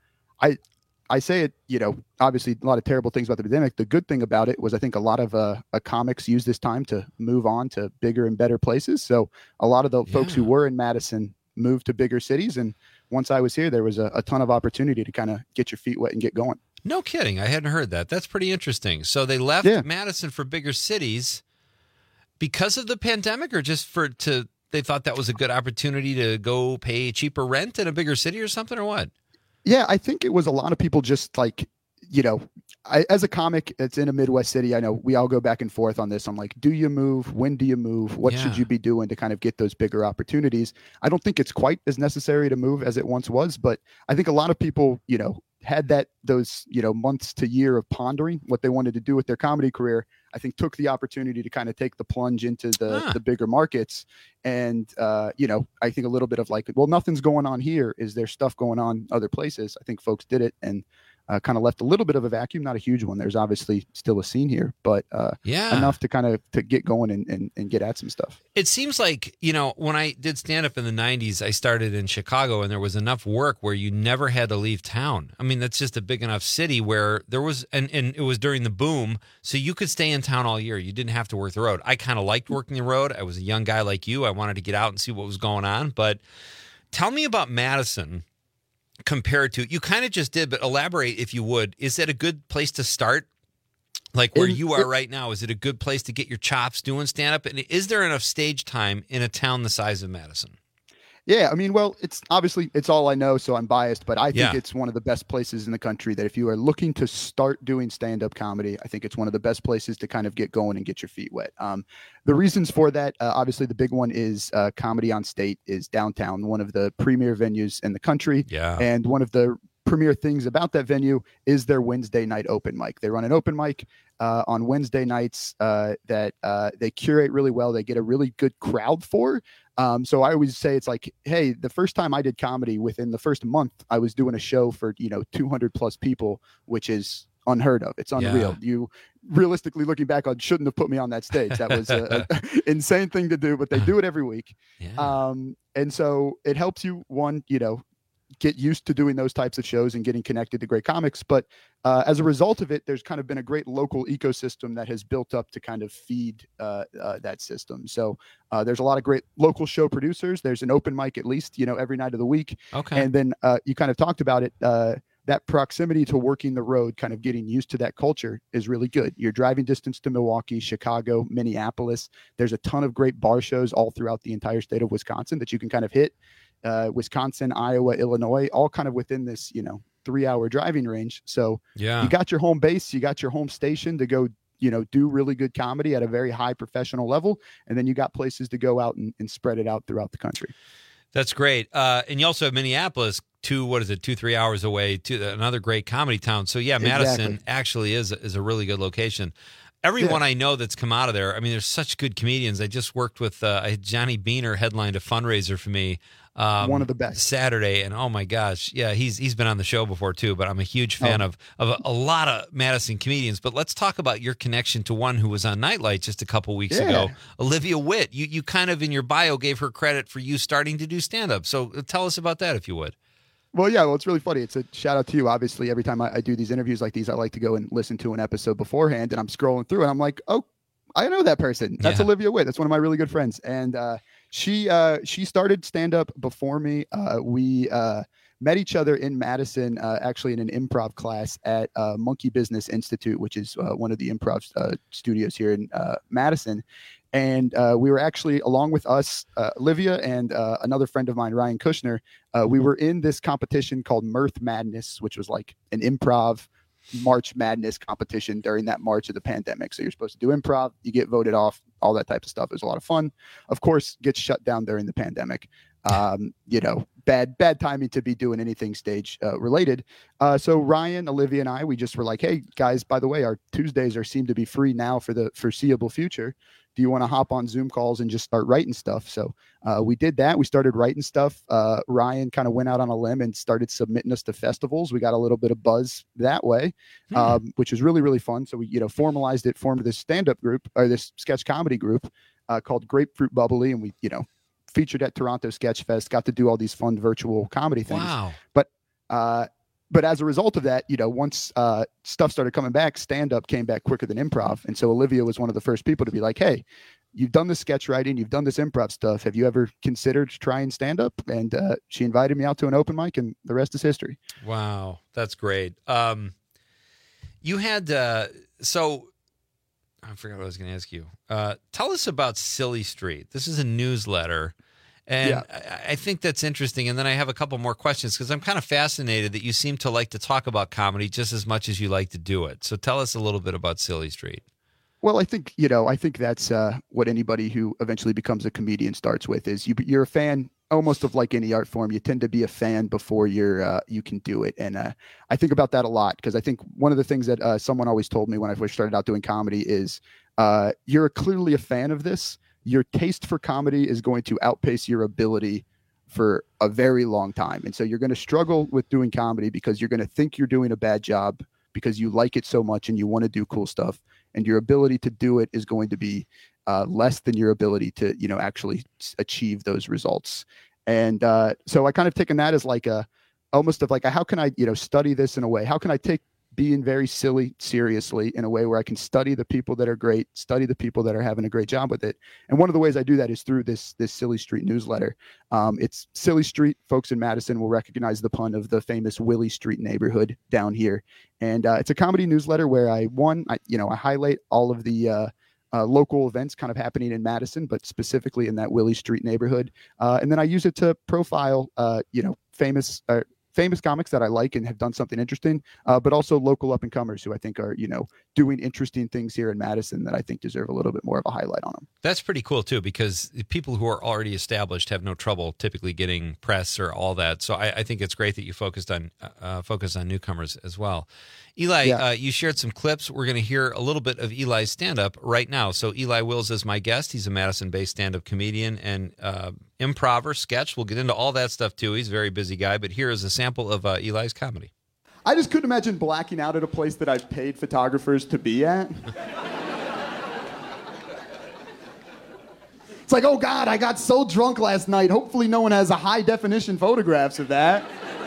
I say it, obviously a lot of terrible things about the pandemic. The good thing about it was I think a lot of comics use this time to move on to bigger and better places. So a lot of the folks who were in Madison moved to bigger cities. And once I was here, there was a ton of opportunity to kind of get your feet wet and get going. No kidding. I hadn't heard that. That's pretty interesting. So they left Madison for bigger cities because of the pandemic, or just they thought that was a good opportunity to go pay cheaper rent in a bigger city or something, or what? Yeah, I think it was a lot of people just like, as a comic, it's in a Midwest city. I know we all go back and forth on this. I'm like, do you move? When do you move? What should you be doing to kind of get those bigger opportunities? I don't think it's quite as necessary to move as it once was, but I think a lot of people, had those months to year of pondering what they wanted to do with their comedy career. I think took the opportunity to kind of take the plunge into the bigger markets. And, I think a little bit of like, well, nothing's going on here. Is there stuff going on other places? I think folks did it and kind of left a little bit of a vacuum, not a huge one. There's obviously still a scene here, but enough to kind of to get going and get at some stuff. It seems like, when I did stand-up in the 90s, I started in Chicago, and there was enough work where you never had to leave town. I mean, that's just a big enough city where there was, and it was during the boom, so you could stay in town all year. You didn't have to work the road. I kind of liked working the road. I was a young guy like you. I wanted to get out and see what was going on. But tell me about Madison compared to, you kind of just did, but elaborate if you would. Is that a good place to start? Like where you are right now, is it a good place to get your chops doing stand-up? And is there enough stage time in a town the size of Madison? Yeah, I mean, well, it's obviously it's all I know, so I'm biased, but I think Yeah. it's one of the best places in the country that if you are looking to start doing stand-up comedy, I think it's one of the best places to kind of get going and get your feet wet. The reasons for that, obviously, the big one is Comedy on State is downtown, one of the premier venues in the country, and one of the premier things about that venue is their Wednesday night open mic. They run an open mic on Wednesday nights that they curate really well. They get a really good crowd for. So I always say it's like, hey, the first time I did comedy, within the first month, I was doing a show for 200 plus people, which is unheard of. It's unreal. Yeah. You realistically looking back, I shouldn't have put me on that stage. That was an insane thing to do, but they do it every week. And so it helps you, one, get used to doing those types of shows and getting connected to great comics. But as a result of it, there's kind of been a great local ecosystem that has built up to kind of feed that system. So there's a lot of great local show producers. There's an open mic at least, every night of the week. Okay. And then you kind of talked about it. That proximity to working the road, kind of getting used to that culture is really good. You're driving distance to Milwaukee, Chicago, Minneapolis. There's a ton of great bar shows all throughout the entire state of Wisconsin that you can kind of hit. Wisconsin, Iowa, Illinois, all kind of within this, 3-hour driving range. So you got your home base, you got your home station to go, do really good comedy at a very high professional level. And then you got places to go out and spread it out throughout the country. That's great. And you also have Minneapolis, 2-3 hours away, to another great comedy town. So yeah, Madison actually is a really good location. Everyone I know that's come out of there, I mean, there's such good comedians. I just worked with Johnny Beaner headlined a fundraiser for me. One of the best. Saturday, and oh my gosh, yeah, he's been on the show before too. But I'm a huge fan of a lot of Madison comedians. But let's talk about your connection to one who was on Nightlight just a couple weeks ago, Olivia Witt. You kind of in your bio gave her credit for you starting to do stand up. So tell us about that, if you would. Well, yeah, it's really funny. It's a shout out to you. Obviously, every time I do these interviews like these, I like to go and listen to an episode beforehand, and I'm scrolling through and I'm like, oh, I know that person. That's Olivia Witt. That's one of my really good friends. And she started stand up before me. We met each other in Madison, actually in an improv class at Monkey Business Institute, which is one of the improv studios here in Madison. And we were actually, along with us, Olivia and another friend of mine, Ryan Kushner, we were in this competition called Mirth Madness, which was like an improv March Madness competition during that March of the pandemic. So you're supposed to do improv, you get voted off, all that type of stuff. It was a lot of fun. Of course, gets shut down during the pandemic. Bad timing to be doing anything stage related. So Ryan, Olivia, and I, we just were like, hey guys, by the way, our Tuesdays seem to be free now for the foreseeable future. Do you want to hop on Zoom calls and just start writing stuff? So we did that. We started writing stuff. Ryan kind of went out on a limb and started submitting us to festivals. We got a little bit of buzz that way, which was really, really fun. So we, formalized it, formed this stand-up group or this sketch comedy group called Grapefruit Bubbly. And we, featured at Toronto Sketch Fest, got to do all these fun virtual comedy things. Wow. But as a result of that, once stuff started coming back, stand-up came back quicker than improv. And so Olivia was one of the first people to be like, hey, you've done this sketch writing, you've done this improv stuff. Have you ever considered trying stand-up? And she invited me out to an open mic, and the rest is history. Wow, that's great. You had, so I forgot what I was going to ask you. Tell us about Silly Street. This is a newsletter. And I think that's interesting. And then I have a couple more questions because I'm kind of fascinated that you seem to like to talk about comedy just as much as you like to do it. So tell us a little bit about Silly Street. Well, I think that's what anybody who eventually becomes a comedian starts with is you're a fan almost of like any art form. You tend to be a fan before you can do it. And I think about that a lot because I think one of the things that someone always told me when I first started out doing comedy is you're clearly a fan of this. Your taste for comedy is going to outpace your ability for a very long time. And so you're going to struggle with doing comedy because you're going to think you're doing a bad job because you like it so much and you want to do cool stuff. And your ability to do it is going to be less than your ability to, actually achieve those results. And so I kind of taken that as like almost of like, how can I, study this in a way? How can I take being very silly seriously in a way where I can study the people that are great, study the people that are having a great job with it. And one of the ways I do that is through this Silly Street newsletter. It's Silly Street. Folks in Madison will recognize the pun of the famous Willie Street neighborhood down here. And it's a comedy newsletter where I highlight all of the local events kind of happening in Madison, but specifically in that Willie Street neighborhood. And then I use it to profile, famous comics that I like and have done something interesting, but also local up and comers who I think are, doing interesting things here in Madison that I think deserve a little bit more of a highlight on them. That's pretty cool too, because people who are already established have no trouble typically getting press or all that. So I think it's great that you focus on newcomers as well. Eli, you shared some clips. We're going to hear a little bit of Eli's stand-up right now. So Eli Wills is my guest. He's a Madison-based stand-up comedian and improver, sketch. We'll get into all that stuff too. He's a very busy guy, but here is a sample of Eli's comedy. I just couldn't imagine blacking out at a place that I've paid photographers to be at. It's like, oh God, I got so drunk last night. Hopefully no one has a high-definition photographs of that.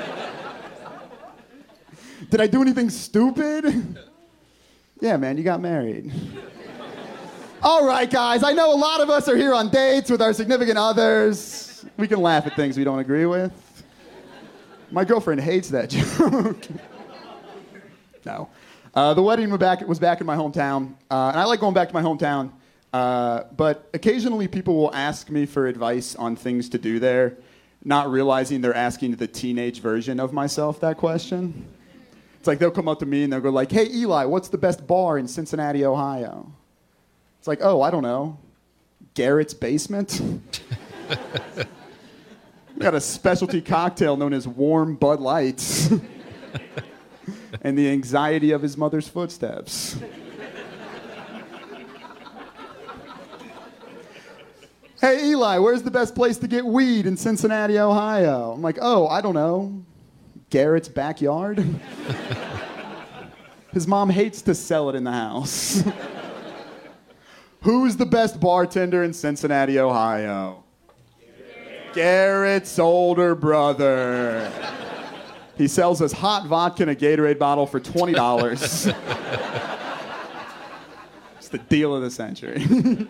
Did I do anything stupid? Yeah, man, you got married. All right, guys, I know a lot of us are here on dates with our significant others. We can laugh at things we don't agree with. My girlfriend hates that joke. No. The wedding was back in my hometown, and I like going back to my hometown, but occasionally people will ask me for advice on things to do there, not realizing they're asking the teenage version of myself that question. It's like they'll come up to me and they'll go like, hey, Eli, what's the best bar in Cincinnati, Ohio? It's like, oh, I don't know. Garrett's Basement? We got a specialty cocktail known as Warm Bud Lights. And the anxiety of his mother's footsteps. Hey, Eli, where's the best place to get weed in Cincinnati, Ohio? I'm like, oh, I don't know. Garrett's backyard? His mom hates to sell it in the house. Who's the best bartender in Cincinnati, Ohio? Garrett's older brother. He sells us hot vodka in a Gatorade bottle for $20. It's the deal of the century.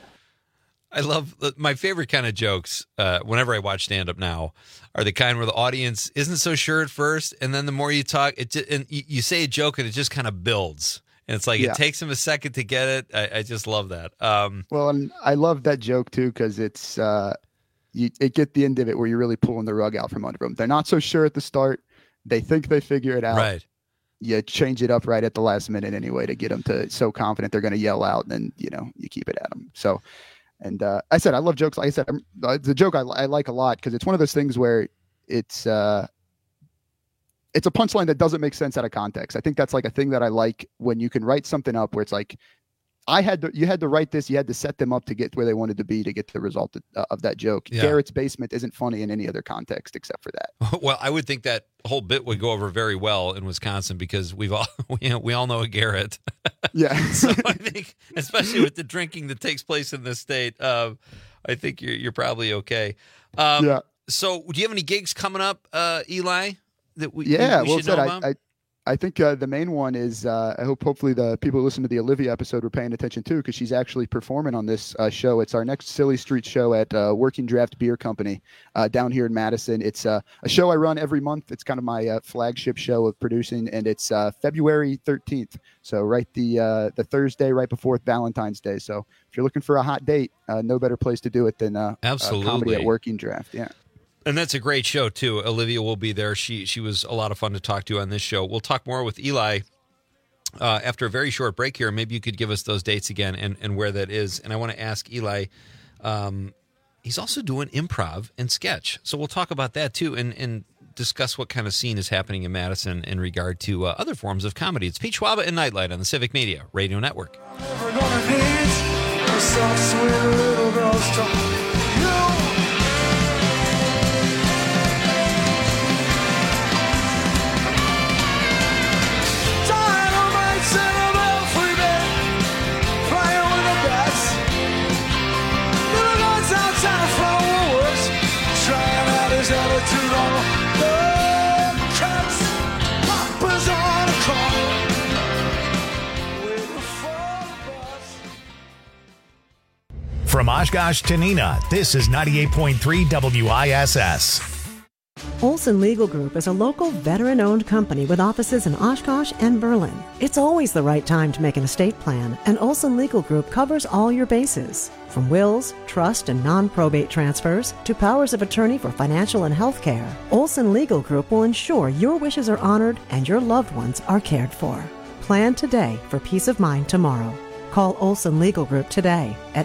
I love my favorite kind of jokes whenever I watch stand-up now are the kind where the audience isn't so sure at first, and then the more you talk, and you say a joke and it just kind of builds. And it's like it takes them a second to get it. I just love that. Well, and I love that joke too because it's it get the end of it where you're really pulling the rug out from under them. They're not so sure at the start. They think they figure it out. Right. You change it up right at the last minute anyway to get them to so confident they're going to yell out, and then you keep it at them. So. And I said I love jokes. Like I said, it's a joke I like a lot because it's one of those things where it's a punchline that doesn't make sense out of context. I think that's like a thing that I like when you can write something up where it's like you had to write this, you had to set them up to get where they wanted to be to get the result of that joke. Yeah. Garrett's Basement isn't funny in any other context except for that. Well, I would think that whole bit would go over very well in Wisconsin because we all know a Garrett. Yeah. So I think, especially with the drinking that takes place in this state, I think you're probably okay. Yeah. So, do you have any gigs coming up, Eli? That we should know about? I think the main one is I hope hopefully the people who listen to the Olivia episode were paying attention too because she's actually performing on this show. It's our next Silly Street show at Working Draft Beer Company down here in Madison. It's a show I run every month. It's kind of my flagship show of producing, and it's February 13th. So the Thursday right before Valentine's Day. So if you're looking for a hot date, no better place to do it than comedy at Working Draft. Yeah. And that's a great show, too. Olivia will be there. She was a lot of fun to talk to on this show. We'll talk more with Eli after a very short break here. Maybe you could give us those dates again and where that is. And I want to ask Eli, he's also doing improv and sketch. So we'll talk about that, too, and discuss what kind of scene is happening in Madison in regard to other forms of comedy. It's Pete Schwaba and Nightlight on the Civic Media Radio Network. From Oshkosh to Neenah, this is 98.3 WISS. Olson Legal Group is a local veteran-owned company with offices in Oshkosh and Berlin. It's always the right time to make an estate plan, and Olson Legal Group covers all your bases. From wills, trust, and non-probate transfers to powers of attorney for financial and health care, Olson Legal Group will ensure your wishes are honored and your loved ones are cared for. Plan today for peace of mind tomorrow. Call Olson Legal Group today at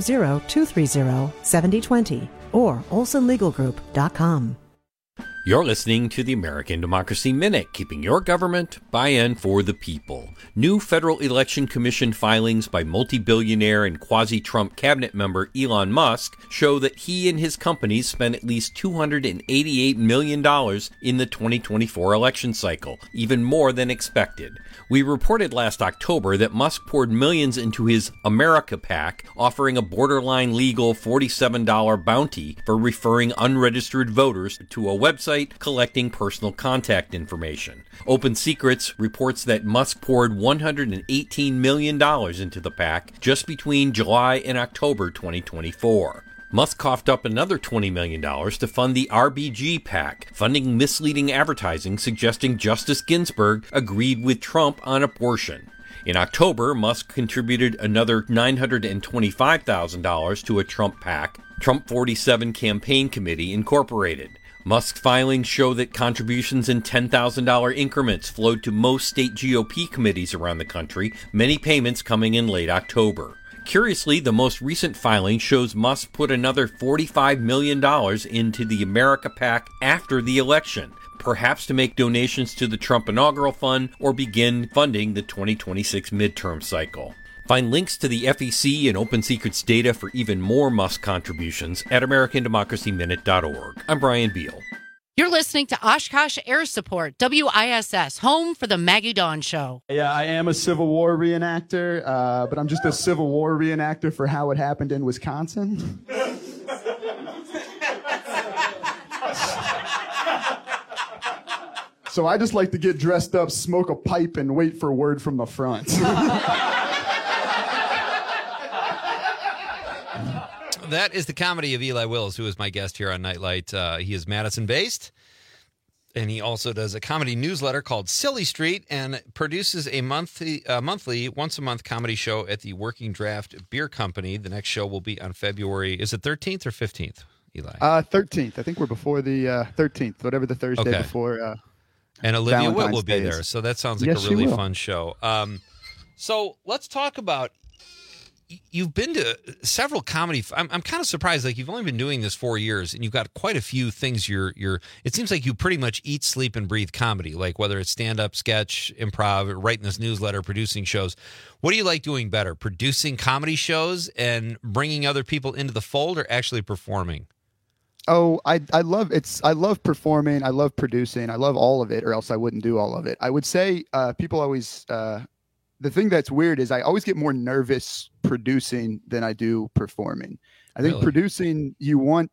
920-230-7020 or olsonlegalgroup.com. You're listening to the American Democracy Minute, keeping your government by and for the people. New Federal Election Commission filings by multi-billionaire and quasi-Trump cabinet member Elon Musk show that he and his companies spent at least $288 million in the 2024 election cycle, even more than expected. We reported last October that Musk poured millions into his America PAC, offering a borderline legal $47 bounty for referring unregistered voters to a website collecting personal contact information. Open Secrets reports that Musk poured $118 million into the PAC just between July and October 2024. Musk coughed up another $20 million to fund the RBG PAC, funding misleading advertising suggesting Justice Ginsburg agreed with Trump on abortion. In October, Musk contributed another $925,000 to a Trump PAC, Trump 47 Campaign Committee Incorporated. Musk's filings show that contributions in $10,000 increments flowed to most state GOP committees around the country, many payments coming in late October. Curiously, the most recent filing shows Musk put another $45 million into the America PAC after the election, perhaps to make donations to the Trump Inaugural Fund or begin funding the 2026 midterm cycle. Find links to the FEC and Open Secrets data for even more Musk contributions at AmericanDemocracyMinute.org. I'm Brian Beal. You're listening to Oshkosh Air Support, WISS, home for the Maggie Dawn Show. Yeah, I am a Civil War reenactor, but I'm just a Civil War reenactor for how it happened in Wisconsin. So I just like to get dressed up, smoke a pipe, and wait for word from the front. That is the comedy of Eli Wills, who is my guest here on Nightlight. He is Madison-based, and he also does a comedy newsletter called Silly Street and produces a monthly, once-a-month comedy show at the Working Draft Beer Company. The next show will be on February, is it 13th or 15th, Eli? 13th. I think we're before the 13th, whatever the Thursday before. And Olivia Valentine's Witt will be Day is. there, so that sounds like a really fun show. So let's talk about, you've been to several comedy. I'm kind of surprised. Like, you've only been doing this 4 years, and you've got quite a few things. It seems like you pretty much eat, sleep, and breathe comedy. Like, whether it's stand-up, sketch, improv, writing this newsletter, producing shows. What do you like doing better? Producing comedy shows and bringing other people into the fold, or actually performing? Oh, I love performing. I love producing. I love all of it, or else I wouldn't do all of it. I would say people always. The thing that's weird is I always get more nervous producing than I do performing. I think producing, you want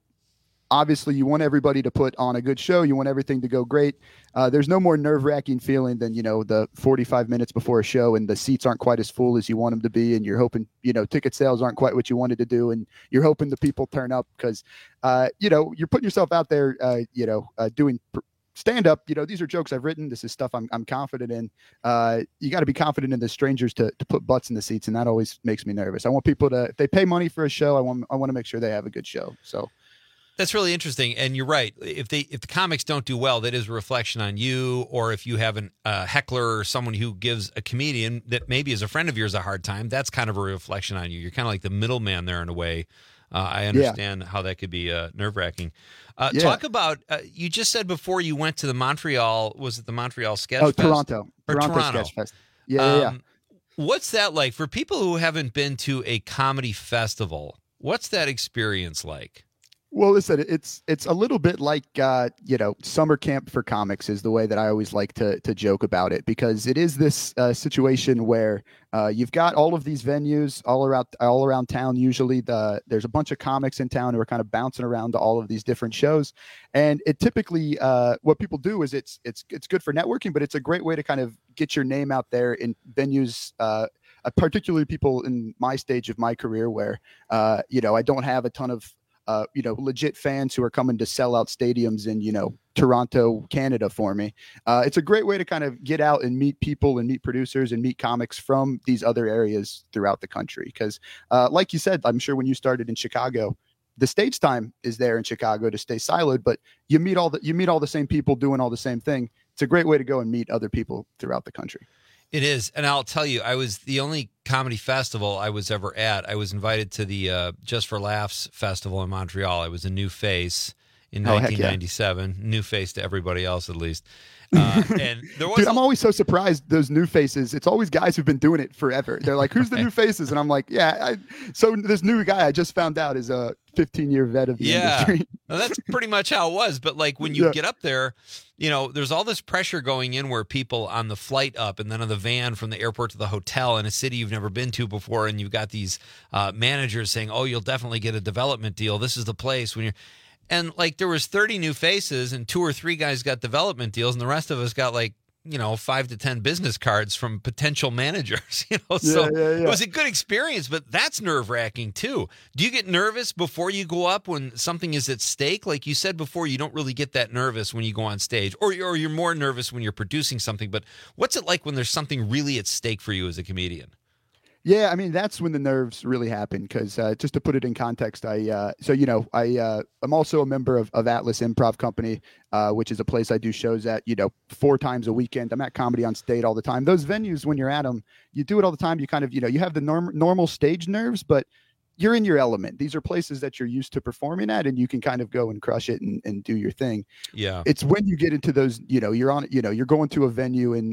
everybody to put on a good show. You want everything to go great. There's no more nerve-wracking feeling than, the 45 minutes before a show and the seats aren't quite as full as you want them to be. And you're hoping, ticket sales aren't quite what you wanted to do. And you're hoping the people turn up because, you're putting yourself out there, doing stand up. These are jokes I've written. This is stuff I'm confident in. You got to be confident in the strangers to put butts in the seats. And that always makes me nervous. I want people to, if they pay money for a show, I want to make sure they have a good show. So that's really interesting. And you're right. If the comics don't do well, that is a reflection on you. Or if you have a heckler or someone who gives a comedian that maybe is a friend of yours a hard time, that's kind of a reflection on you. You're kind of like the middleman there in a way. I understand how that could be nerve-wracking. Talk about, you just said before you went to the Montreal, was it the Montreal Sketch Fest? Toronto. Toronto Sketch Fest. Yeah. What's that like for people who haven't been to a comedy festival? What's that experience like? Well, listen, it's a little bit like, summer camp for comics is the way that I always like to joke about it, because it is this situation where you've got all of these venues all around town. Usually there's a bunch of comics in town who are kind of bouncing around to all of these different shows. And it typically, what people do is it's good for networking, but it's a great way to kind of get your name out there in venues, particularly people in my stage of my career where, I don't have a ton of legit fans who are coming to sell out stadiums in, Toronto, Canada for me. It's a great way to kind of get out and meet people and meet producers and meet comics from these other areas throughout the country. Because like you said, I'm sure when you started in Chicago, the stage time is there in Chicago to stay siloed, but you meet all the same people doing all the same thing. It's a great way to go and meet other people throughout the country. It is. And I'll tell you, I was the only comedy festival I was ever at. I was invited to the Just for Laughs festival in Montreal. I was a new face in 1997. Yeah. New face to everybody else, at least. And there was Dude, I'm always so surprised, those new faces. It's always guys who've been doing it forever. They're like, who's the new faces? And I'm like, so this new guy I just found out is a 15-year vet of the industry. Well, that's pretty much how it was. But like when you get up there, there's all this pressure going in where people on the flight up and then on the van from the airport to the hotel in a city you've never been to before. And you've got these managers saying, oh, you'll definitely get a development deal. This is the place when you're. And like there was 30 new faces and 2 or 3 guys got development deals and the rest of us got 5 to 10 business cards from potential managers, So it was a good experience, but that's nerve-wracking too. Do you get nervous before you go up when something is at stake? Like you said before, you don't really get that nervous when you go on stage, or you're more nervous when you're producing something, but what's it like when there's something really at stake for you as a comedian? Yeah, I mean, that's when the nerves really happen because just to put it in context, I'm also a member of Atlas Improv Company, which is a place I do shows at, 4 times a weekend. I'm at Comedy on State all the time. Those venues, when you're at them, you do it all the time. You kind of, you have the normal stage nerves, but you're in your element. These are places that you're used to performing at, and you can kind of go and crush it and do your thing. Yeah. It's when you get into those, you're on, you're going to a venue in,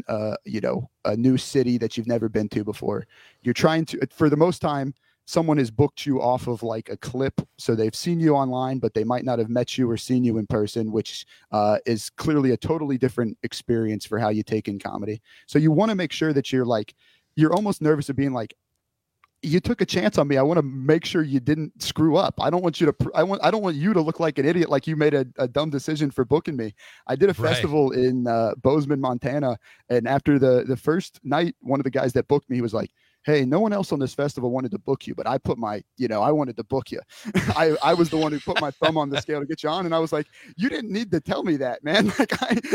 a new city that you've never been to before. You're trying to, for the most time, someone has booked you off of like a clip. So they've seen you online, but they might not have met you or seen you in person, which is clearly a totally different experience for how you take in comedy. So you want to make sure that you're almost nervous of being like, you took a chance on me. I want to make sure you didn't screw up. I don't want you to, I don't want you to look like an idiot, like you made a dumb decision for booking me. I did a festival in Bozeman, Montana. And after the first night, one of the guys that booked me was like, hey, no one else on this festival wanted to book you, but I put I wanted to book you. I was the one who put my thumb on the scale to get you on. And I was like, you didn't need to tell me that, man. Like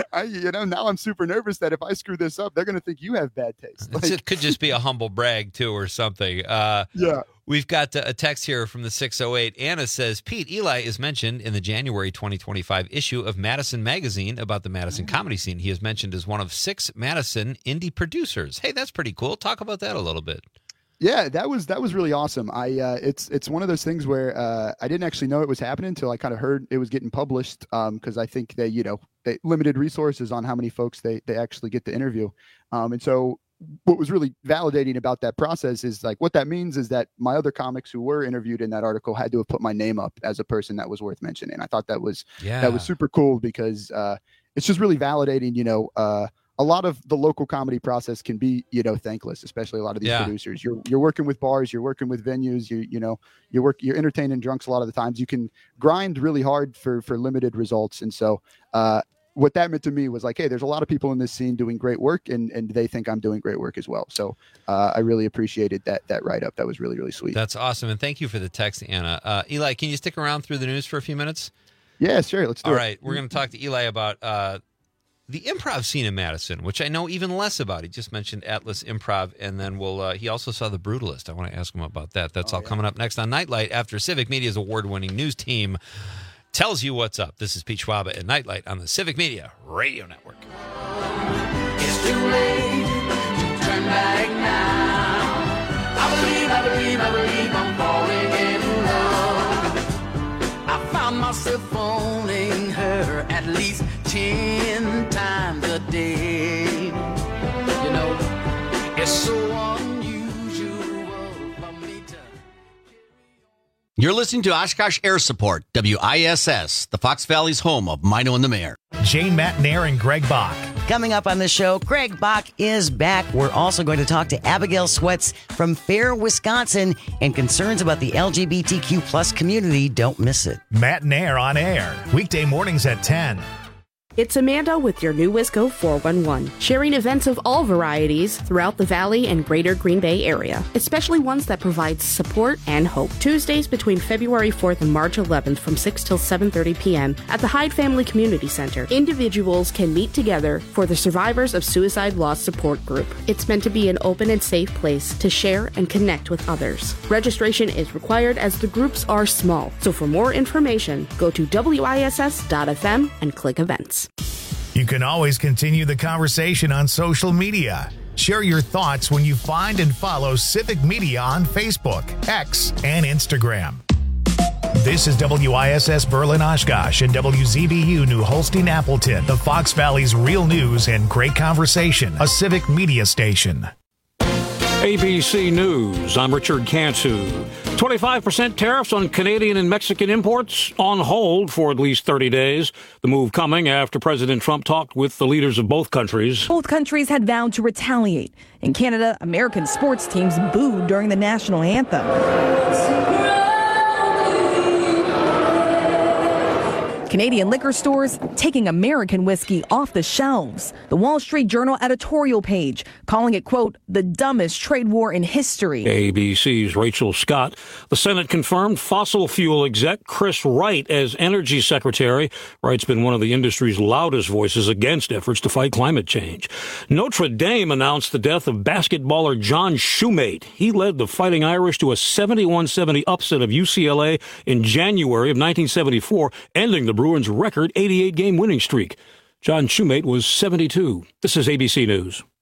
now I'm super nervous that if I screw this up, they're going to think you have bad taste. It could just be a humble brag too, or something. Yeah. We've got a text here from the 608. Anna says, Pete, Eli is mentioned in the January 2025 issue of Madison Magazine about the Madison comedy scene. He is mentioned as one of 6 Madison indie producers. Hey, that's pretty cool. Talk about that a little bit. Yeah, that was really awesome. It's one of those things where I didn't actually know it was happening until I kind of heard it was getting published because I think they limited resources on how many folks they actually get to interview. And so what was really validating about that process is like what that means is that my other comics who were interviewed in that article had to have put my name up as a person that was worth mentioning. I thought that was super cool because it's just really validating, a lot of the local comedy process can be, thankless, especially a lot of these producers. You're working with bars, you're working with venues, you're entertaining drunks a lot of the times. You can grind really hard for limited results. And so what that meant to me was like, hey, there's a lot of people in this scene doing great work and they think I'm doing great work as well. So I really appreciated that write-up. That was really, really sweet. That's awesome. And thank you for the text, Anna. Eli, can you stick around through the news for a few minutes? Yeah, sure. Let's do it. All right. We're going to talk to Eli about the improv scene in Madison, which I know even less about. He just mentioned Atlas Improv, and then he also saw The Brutalist. I want to ask him about that. That's coming up next on Nightlight after Civic Media's award-winning news team tells you what's up. This is Pete Schwaba at Nightlight on the Civic Media Radio Network. It's too late to turn back now. I believe I'm falling in love. I found myself phoning her at least 10 times a day. It's so unusual for me to... You're listening to Oshkosh Air Support, WISS, the Fox Valley's home of Mino and the Mayor. Jane Matnair and Greg Bach. Coming up on the show, Greg Bach is back. We're also going to talk to Abigail Sweats from Fair, Wisconsin, and concerns about the LGBTQ plus community. Don't miss it. Matnair on air, weekday mornings at 10. It's Amanda with your new Wisco 411, sharing events of all varieties throughout the Valley and greater Green Bay area, especially ones that provide support and hope. Tuesdays between February 4th and March 11th from 6 till 7:30 p.m. at the Hyde Family Community Center. Individuals can meet together for the Survivors of Suicide Loss Support Group. It's meant to be an open and safe place to share and connect with others. Registration is required as the groups are small, so for more information, go to wiss.fm and click events. You can always continue the conversation on social media. Share your thoughts when you find and follow Civic Media on Facebook, X, and Instagram. This is WISS Berlin Oshkosh and WZBU New Holstein Appleton, the Fox Valley's real news and great conversation, a Civic Media station. ABC News, I'm Richard Cantu. 25% tariffs on Canadian and Mexican imports on hold for at least 30 days. The move coming after President Trump talked with the leaders of both countries. Both countries had vowed to retaliate. In Canada, American sports teams booed during the national anthem. Canadian liquor stores taking American whiskey off the shelves. The Wall Street Journal editorial page calling it, quote, the dumbest trade war in history. ABC's Rachel Scott. The Senate confirmed fossil fuel exec Chris Wright as energy secretary. Wright's been one of the industry's loudest voices against efforts to fight climate change. Notre Dame announced the death of basketballer John Shumate. He led the Fighting Irish to a 71-70 upset of UCLA in January of 1974, ending the Bruins' record 88-game winning streak. John Shumate was 72. This is ABC News.